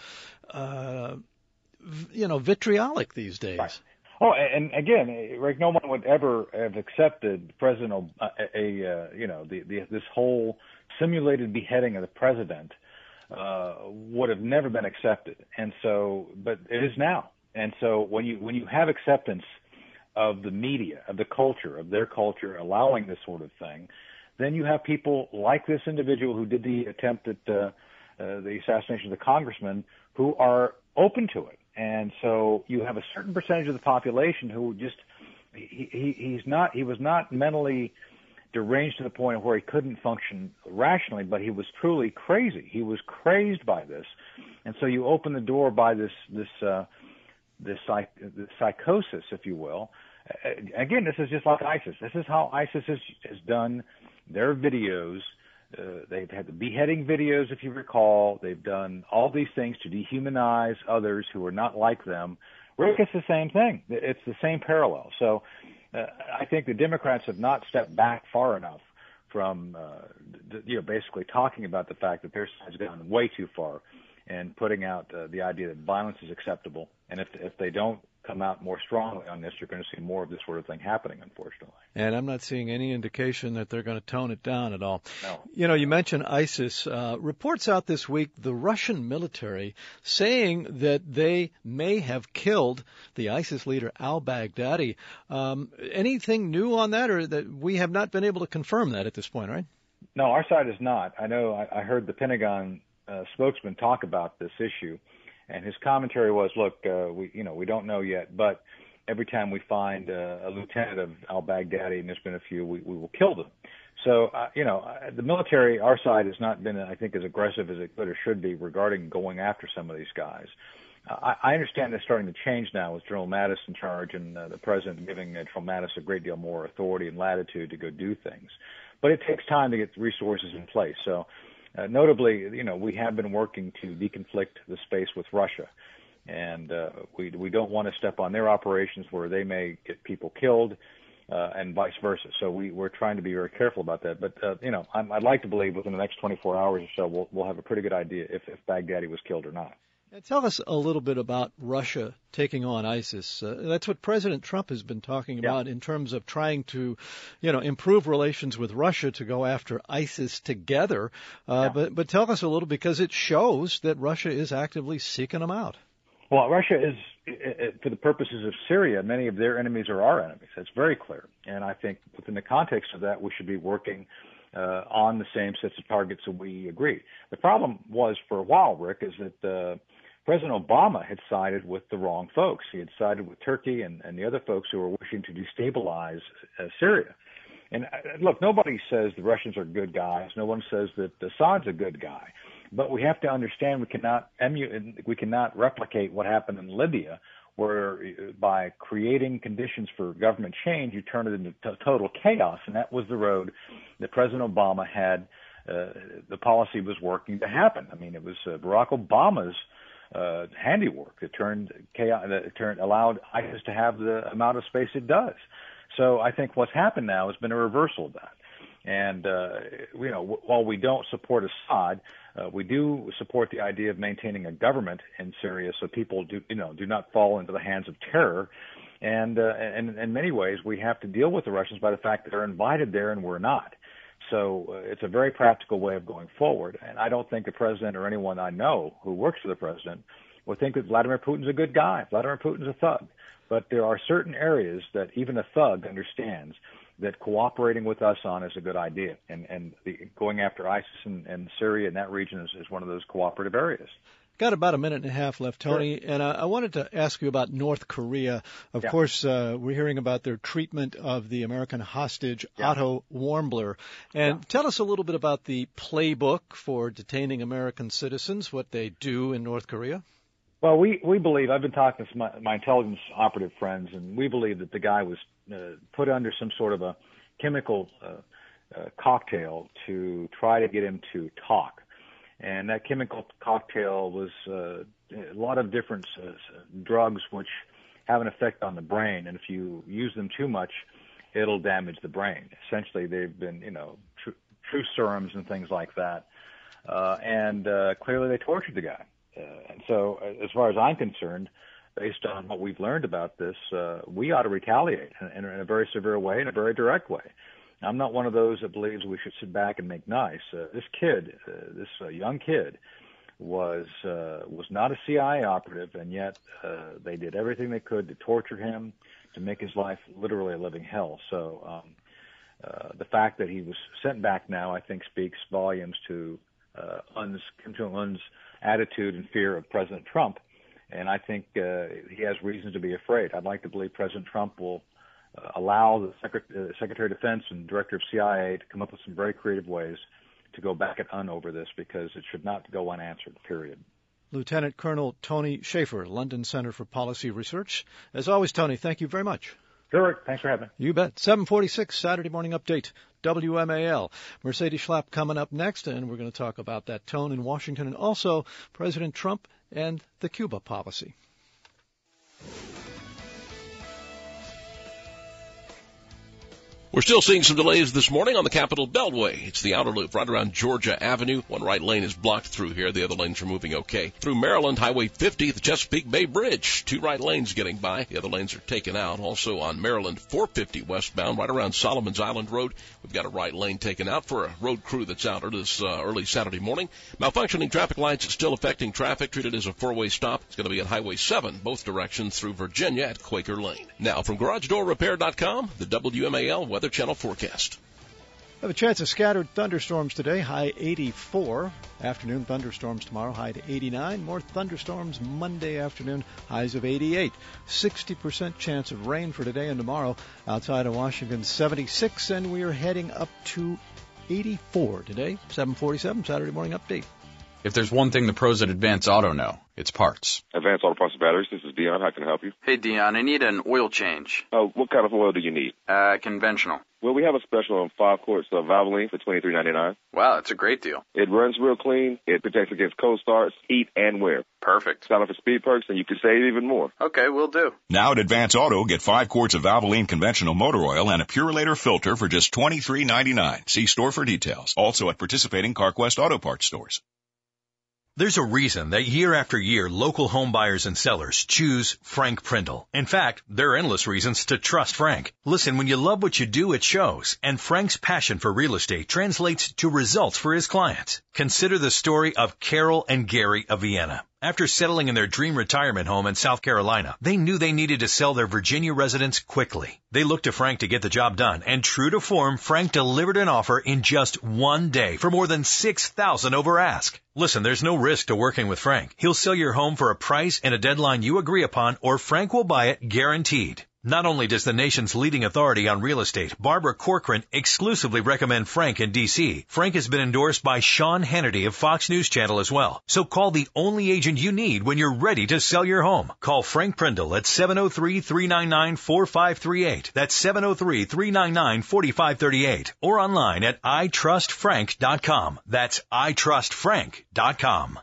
vitriolic these days. Right. Oh, and again, Rick, no one would ever have accepted President this whole simulated beheading of the president would have never been accepted, and so, but it is now. And so when you have acceptance of the media, of the culture, of their culture allowing this sort of thing, then you have people like this individual who did the attempt at the assassination of the congressman who are open to it. And so you have a certain percentage of the population who just he was not mentally deranged to the point where he couldn't function rationally, but he was truly crazy. He was crazed by this, and so you open the door by this psychosis, if you will. Again, this is just like ISIS. This is how ISIS has done their videos. They've had the beheading videos, if you recall. They've done all these things to dehumanize others who are not like them. Rick, it's the same thing. It's the same parallel. So I think the Democrats have not stepped back far enough from, basically talking about the fact that their side's gone way too far and putting out the idea that violence is acceptable. And if they don't come out more strongly on this, you're going to see more of this sort of thing happening, unfortunately. And I'm not seeing any indication that they're going to tone it down at all. No. You mentioned ISIS. Reports out this week, the Russian military saying that they may have killed the ISIS leader al-Baghdadi. Anything new on that, or that we have not been able to confirm that at this point, right? No, our side is not. I know I heard the Pentagon spokesman talk about this issue, and his commentary was, look, we don't know yet, but every time we find a lieutenant of al-Baghdadi, and there's been a few, we will kill them. So, the military, our side, has not been, I think, as aggressive as it could or should be regarding going after some of these guys. I understand they're starting to change now with General Mattis in charge and the president giving General Mattis a great deal more authority and latitude to go do things. But it takes time to get the resources in place. So, notably, we have been working to deconflict the space with Russia, and we don't want to step on their operations where they may get people killed, and vice versa. So we're trying to be very careful about that. But I'd like to believe within the next 24 hours or so we'll have a pretty good idea if Baghdadi was killed or not. Tell us a little bit about Russia taking on ISIS. That's what President Trump has been talking about in terms of trying to, improve relations with Russia to go after ISIS together. But tell us a little, because it shows that Russia is actively seeking them out. Well, Russia is, for the purposes of Syria, many of their enemies are our enemies. That's very clear. And I think within the context of that, we should be working on the same sets of targets that we agree. The problem was for a while, Rick, is that President Obama had sided with the wrong folks. He had sided with Turkey and the other folks who were wishing to destabilize Syria. And look, nobody says the Russians are good guys. No one says that Assad's a good guy. But we have to understand we cannot replicate what happened in Libya, where by creating conditions for government change, you turn it into total chaos. And that was the road that President Obama had. The policy was working to happen. I mean, it was Barack Obama's handiwork that allowed ISIS to have the amount of space it does. So I think what's happened now has been a reversal of that. And while we don't support Assad, we do support the idea of maintaining a government in Syria so people do not fall into the hands of terror. And in many ways, we have to deal with the Russians by the fact that they're invited there and we're not. So it's a very practical way of going forward. And I don't think the president or anyone I know who works for the president would think that Vladimir Putin's a good guy. Vladimir Putin's a thug. But there are certain areas that even a thug understands that cooperating with us on is a good idea. And going after ISIS and Syria and that region is one of those cooperative areas. Got about a minute and a half left, Tony, and I wanted to ask you about North Korea. Of course, we're hearing about their treatment of the American hostage, Otto Warmbier. And tell us a little bit about the playbook for detaining American citizens, what they do in North Korea. Well, we believe, I've been talking to my intelligence operative friends, and we believe that the guy was put under some sort of a chemical cocktail to try to get him to talk. And that chemical cocktail was a lot of different drugs which have an effect on the brain. And if you use them too much, it'll damage the brain. Essentially, they've been, true serums and things like that. And clearly they tortured the guy. And so as far as I'm concerned, based on what we've learned about this, we ought to retaliate in a very severe way, in a very direct way. I'm not one of those that believes we should sit back and make nice. This kid, this young kid, was not a CIA operative, and yet they did everything they could to torture him, to make his life literally a living hell. So the fact that he was sent back now, I think, speaks volumes to Kim Jong-un's attitude and fear of President Trump, and I think he has reasons to be afraid. I'd like to believe President Trump will allow the Secretary of Defense and Director of CIA to come up with some very creative ways to go back at UN over this, because it should not go unanswered, period. Lieutenant Colonel Tony Shaffer, London Center for Policy Research. As always, Tony, thank you very much. Sure, thanks for having me. You bet. 7:46, Saturday Morning Update, WMAL. Mercedes Schlapp coming up next, and we're going to talk about that tone in Washington and also President Trump and the Cuba policy. We're still seeing some delays this morning on the Capitol Beltway. It's the outer loop right around Georgia Avenue. One right lane is blocked through here. The other lanes are moving okay. Through Maryland, Highway 50, the Chesapeake Bay Bridge. 2 right lanes getting by. The other lanes are taken out. Also on Maryland 450 westbound, right around Solomon's Island Road. We've got a right lane taken out for a road crew that's out this early Saturday morning. Malfunctioning traffic lights still affecting traffic, treated as a 4-way stop. It's going to be at Highway 7, both directions through Virginia at Quaker Lane. Now from GarageDoorRepair.com, the WMAL Weather Channel forecast. Have a chance of scattered thunderstorms today, high 84. Afternoon thunderstorms tomorrow, high to 89. More thunderstorms Monday afternoon, highs of 88. 60% chance of rain for today and tomorrow. Outside of Washington, 76, and we are heading up to 84 today. 7:47, Saturday Morning Update. If there's one thing the pros at Advance Auto know, it's parts. Advance Auto Parts and Batteries, this is Dion. How can I help you? Hey, Dion, I need an oil change. What kind of oil do you need? Conventional. Well, we have a special on 5 quarts of Valvoline for $23.99. Wow, that's a great deal. It runs real clean. It protects against cold starts, heat, and wear. Perfect. Sign up for Speed Perks, and you can save even more. Okay, will do. Now at Advance Auto, get 5 quarts of Valvoline conventional motor oil and a Purolator filter for just $23.99. See store for details. Also at participating CarQuest Auto Parts stores. There's a reason that year after year, local home buyers and sellers choose Frank Prindle. In fact, there are endless reasons to trust Frank. Listen, when you love what you do, it shows. And Frank's passion for real estate translates to results for his clients. Consider the story of Carol and Gary of Vienna. After settling in their dream retirement home in South Carolina, they knew they needed to sell their Virginia residence quickly. They looked to Frank to get the job done, and true to form, Frank delivered an offer in just 1 day for more than $6,000 over ask. Listen, there's no risk to working with Frank. He'll sell your home for a price and a deadline you agree upon, or Frank will buy it guaranteed. Not only does the nation's leading authority on real estate, Barbara Corcoran, exclusively recommend Frank in D.C., Frank has been endorsed by Sean Hannity of Fox News Channel as well. So call the only agent you need when you're ready to sell your home. Call Frank Prindle at 703-399-4538. That's 703-399-4538. Or online at itrustfrank.com. That's itrustfrank.com.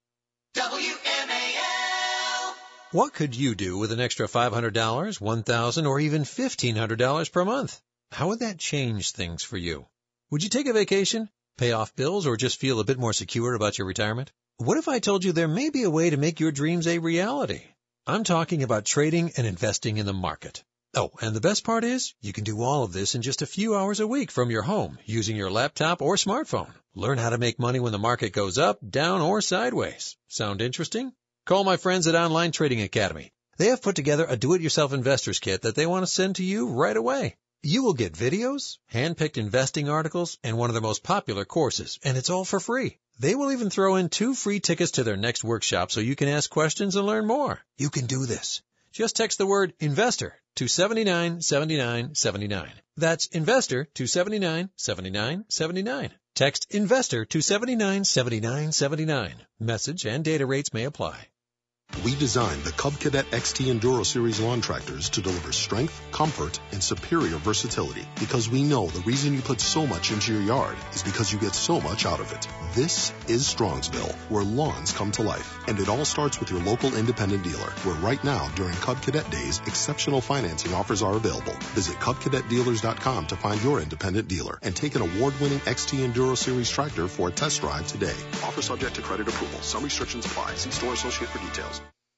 What could you do with an extra $500, $1,000, or even $1,500 per month? How would that change things for you? Would you take a vacation, pay off bills, or just feel a bit more secure about your retirement? What if I told you there may be a way to make your dreams a reality? I'm talking about trading and investing in the market. Oh, and the best part is, you can do all of this in just a few hours a week from your home, using your laptop or smartphone. Learn how to make money when the market goes up, down, or sideways. Sound interesting? Call my friends at Online Trading Academy. They have put together a do-it-yourself investor's kit that they want to send to you right away. You will get videos, hand-picked investing articles, and one of their most popular courses, and it's all for free. They will even throw in 2 free tickets to their next workshop so you can ask questions and learn more. You can do this. Just text the word INVESTOR to 797979. That's INVESTOR to 797979. Text INVESTOR to 797979. Message and data rates may apply. We designed the Cub Cadet XT Enduro Series lawn tractors to deliver strength, comfort, and superior versatility because we know the reason you put so much into your yard is because you get so much out of it. This is Strongsville, where lawns come to life. And it all starts with your local independent dealer, where right now, during Cub Cadet Days, exceptional financing offers are available. Visit CubCadetDealers.com to find your independent dealer and take an award-winning XT Enduro Series tractor for a test drive today. Offer subject to credit approval. Some restrictions apply. See store associate for details.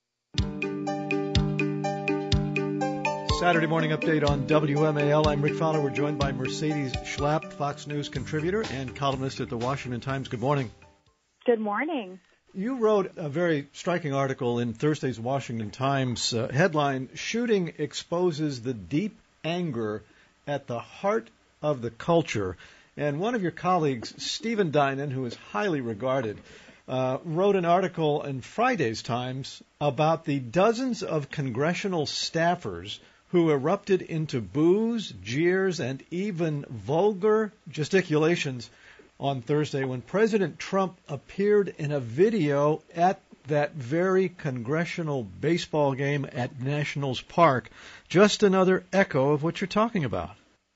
Saturday morning update on WMAL. I'm Rick Fowler. We're joined by Mercedes Schlapp, Fox News contributor and columnist at the Washington Times. Good morning. Good morning. You wrote a very striking article in Thursday's Washington Times. Headline, Shooting Exposes the Deep Anger at the Heart of the Culture. And one of your colleagues, Stephen Dinan, who is highly regarded, wrote an article in Friday's Times about the dozens of congressional staffers who erupted into boos, jeers, and even vulgar gesticulations on Thursday when President Trump appeared in a video at that very congressional baseball game at Nationals Park. Just another echo of what you're talking about.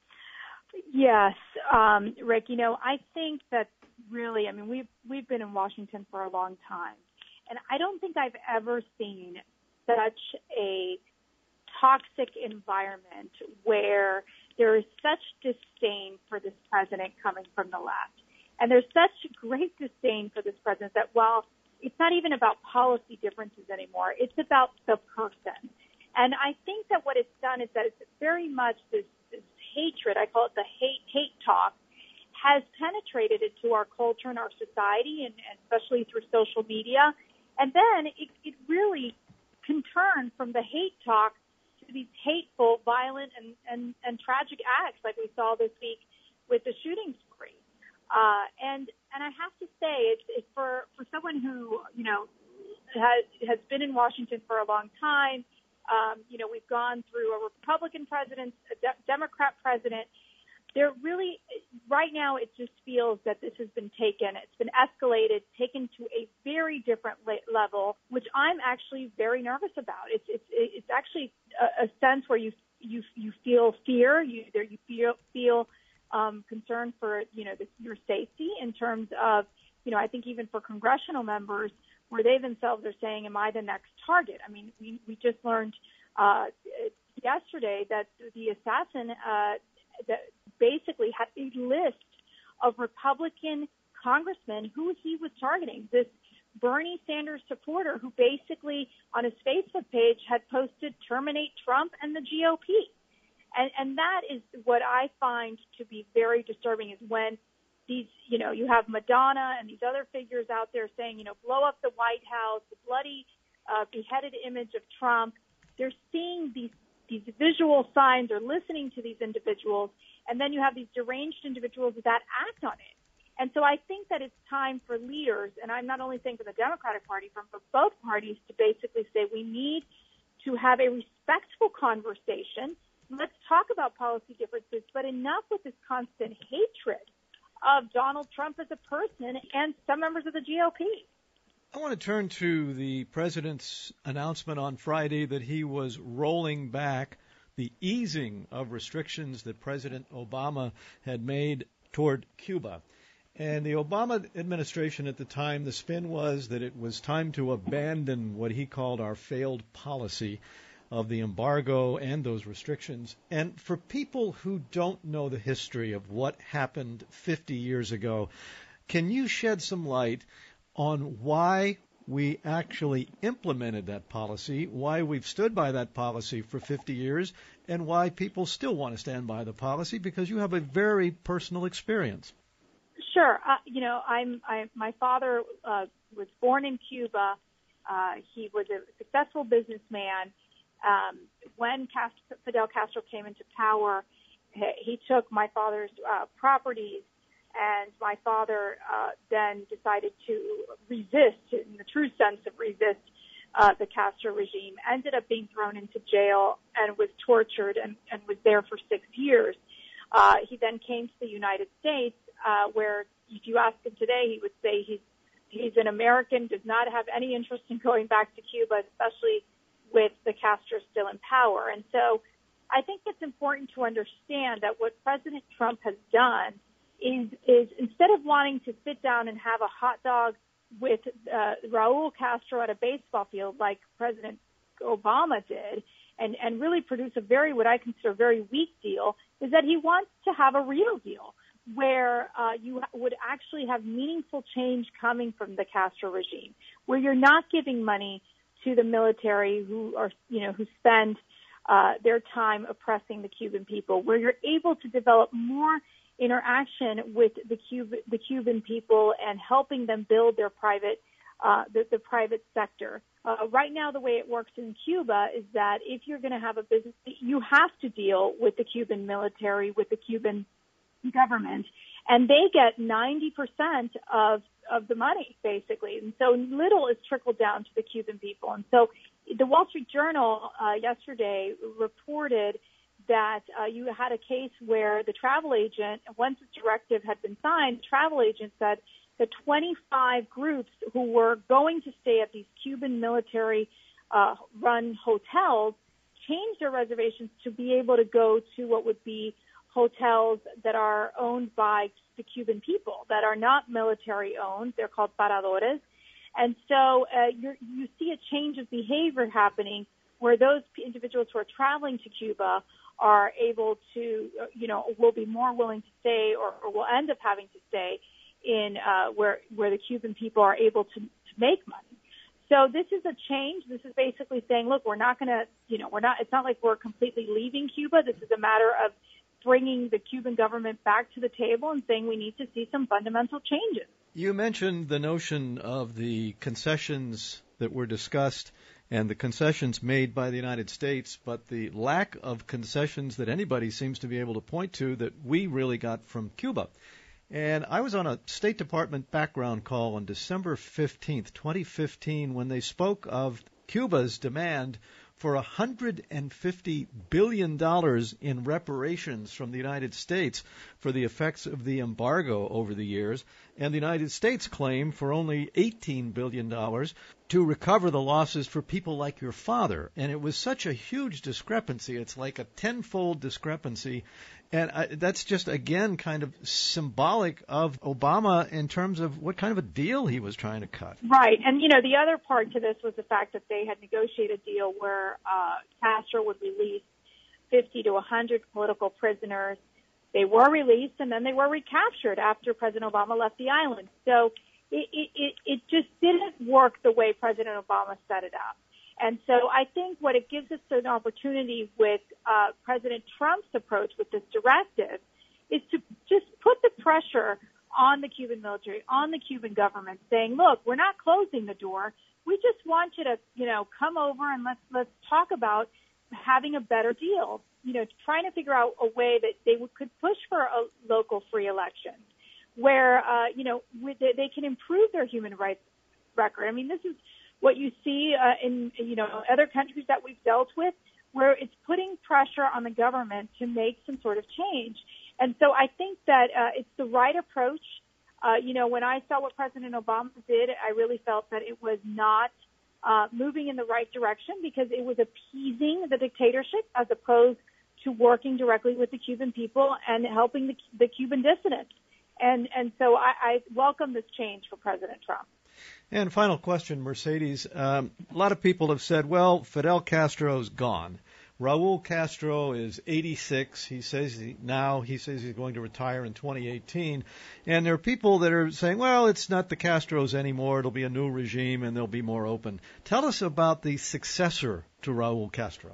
Yes, Rick, I think that really, we've been in Washington for a long time, and I don't think I've ever seen such a toxic environment where there is such disdain for this president coming from the left. And there's such great disdain for this president that while it's not even about policy differences anymore, it's about the person. And I think that what it's done is that it's very much this hatred, I call it the hate talk, has penetrated into our culture and our society, and especially through social media. And then it really can turn from the hate talk to these hateful, violent, and tragic acts like we saw this week with the shooting spree. And I have to say, it's for someone who, has been in Washington for a long time. We've gone through a Republican president, a Democrat president. There really, right now, it just feels that this has been it's been escalated, taken to a very different level, which I'm actually very nervous about. It's actually a sense where you feel fear, you feel concern for, your safety in terms of, I think even for congressional members where they themselves are saying, am I the next target? I mean, we just learned yesterday that the assassin that basically had a list of Republican congressmen who he was targeting. This Bernie Sanders supporter who basically on his Facebook page had posted terminate Trump and the GOP. And that is what I find to be very disturbing is when these, you have Madonna and these other figures out there saying, blow up the White House, the bloody beheaded image of Trump. They're seeing these visual signs or listening to these individuals, and then you have these deranged individuals that act on it. And so I think that it's time for leaders, and I'm not only saying for the Democratic Party, but for both parties to basically say we need to have a respectful conversation. Let's talk about policy differences, but enough with this constant hatred of Donald Trump as a person and some members of the GOP. I want to turn to the president's announcement on Friday that he was rolling back the easing of restrictions that President Obama had made toward Cuba. And the Obama administration at the time, the spin was that it was time to abandon what he called our failed policy of the embargo and those restrictions. And for people who don't know the history of what happened 50 years ago, can you shed some light on why we actually implemented that policy, why we've stood by that policy for 50 years, and why people still want to stand by the policy, because you have a very personal experience. Sure. My father was born in Cuba. He was a successful businessman. When Fidel Castro came into power, he took my father's properties And my father then decided to resist, in the true sense of resist, the Castro regime, ended up being thrown into jail and was tortured and was there for 6 years. He then came to the United States, where if you ask him today, he would say he's an American, does not have any interest in going back to Cuba, especially with the Castro still in power. And so I think it's important to understand that what President Trump has done is instead of wanting to sit down and have a hot dog with Raul Castro at a baseball field like President Obama did, and really produce what I consider a very weak deal, is that he wants to have a real deal where you would actually have meaningful change coming from the Castro regime, where you're not giving money to the military who spend their time oppressing the Cuban people, where you're able to develop more interaction with the Cuban people and helping them build their private the private sector. Right now, the way it works in Cuba is that if you're going to have a business, you have to deal with the Cuban military, with the Cuban government, and they get 90% of the money, basically. And so little is trickled down to the Cuban people. And so the Wall Street Journal yesterday reported that you had a case where the travel agent, once the directive had been signed, the travel agent said that 25 groups who were going to stay at these Cuban military run hotels changed their reservations to be able to go to what would be hotels that are owned by the Cuban people, that are not military owned. They're called paradores. And so you see a change of behavior happening where those individuals who are traveling to Cuba are able to, will be more willing to stay or will end up having to stay in where the Cuban people are able to make money. So this is a change. This is basically saying, look, we're not going to, it's not like we're completely leaving Cuba. This is a matter of bringing the Cuban government back to the table and saying we need to see some fundamental changes. You mentioned the notion of the concessions that were discussed and the concessions made by the United States, but the lack of concessions that anybody seems to be able to point to that we really got from Cuba. And I was on a State Department background call on December 15th, 2015, when they spoke of Cuba's demand for $150 billion in reparations from the United States for the effects of the embargo over the years, and the United States claimed for only $18 billion to recover the losses for people like your father. And it was such a huge discrepancy. It's like a tenfold discrepancy. And that's just, again, kind of symbolic of Obama in terms of what kind of a deal he was trying to cut. Right. And, the other part to this was the fact that they had negotiated a deal where Castro would release 50 to 100 political prisoners. They were released, and then they were recaptured after President Obama left the island. So it just didn't work the way President Obama set it up. And so I think what it gives us an opportunity with President Trump's approach with this directive is to just put the pressure on the Cuban military, on the Cuban government, saying, look, we're not closing the door. We just want you to, come over and let's talk about having a better deal, trying to figure out a way that they could push for a local free election where, they can improve their human rights record. I mean, this is what you see in other countries that we've dealt with, where it's putting pressure on the government to make some sort of change. And so I think that it's the right approach. When I saw what President Obama did, I really felt that it was not moving in the right direction because it was appeasing the dictatorship as opposed to working directly with the Cuban people and helping the Cuban dissidents. And so I welcome this change for President Trump. And final question, Mercedes. A lot of people have said, well, Fidel Castro's gone. Raul Castro is 86. He says he's going to retire in 2018. And there are people that are saying, well, it's not the Castros anymore. It'll be a new regime and they'll be more open. Tell us about the successor to Raul Castro.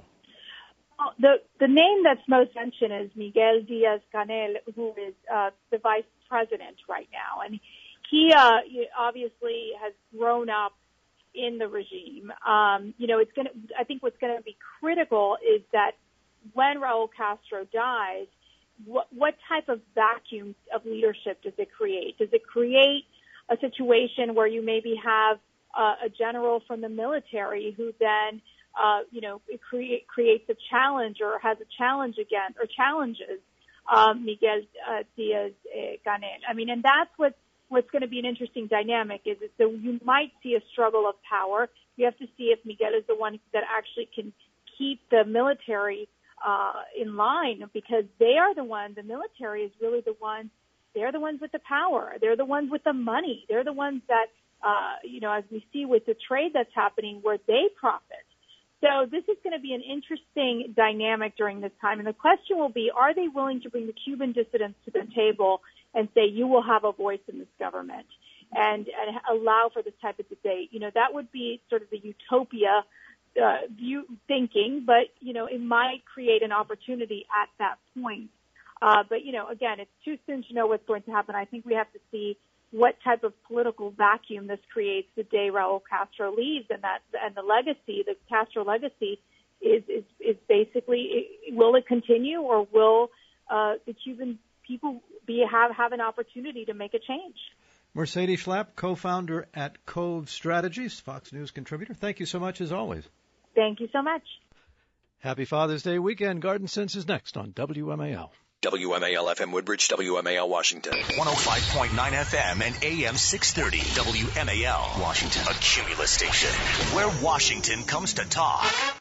The name that's most mentioned is Miguel Díaz-Canel, who is the vice president right now. And he obviously has grown up in the regime. I think what's going to be critical is that when Raul Castro dies, what type of vacuum of leadership does it create? Does it create a situation where you maybe have a general from the military who then, it creates a challenge or has a challenge again or challenges Miguel Diaz-Canel? I mean, and that's what's going to be an interesting dynamic is that so you might see a struggle of power. You have to see if Miguel is the one that actually can keep the military in line, because they are the military is really the ones, they're the ones with the power. They're the ones with the money. They're the ones that, as we see with the trade that's happening, where they profit. So this is going to be an interesting dynamic during this time. And the question will be, are they willing to bring the Cuban dissidents to the table and say, you will have a voice in this government and allow for this type of debate? That would be sort of the utopia view thinking, but, it might create an opportunity at that point. But, again, it's too soon to know what's going to happen. I think we have to see what type of political vacuum this creates the day Raul Castro leaves, and the legacy, the Castro legacy, is basically, will it continue, or will the Cuban people have an opportunity to make a change? Mercedes Schlapp, co-founder at Cove Strategies, Fox News contributor. Thank you so much, as always. Thank you so much. Happy Father's Day weekend. Garden Sense is next on WMAL. WMAL FM Woodbridge, WMAL Washington. 105.9 FM and AM 630. WMAL Washington. A Cumulus station where Washington comes to talk.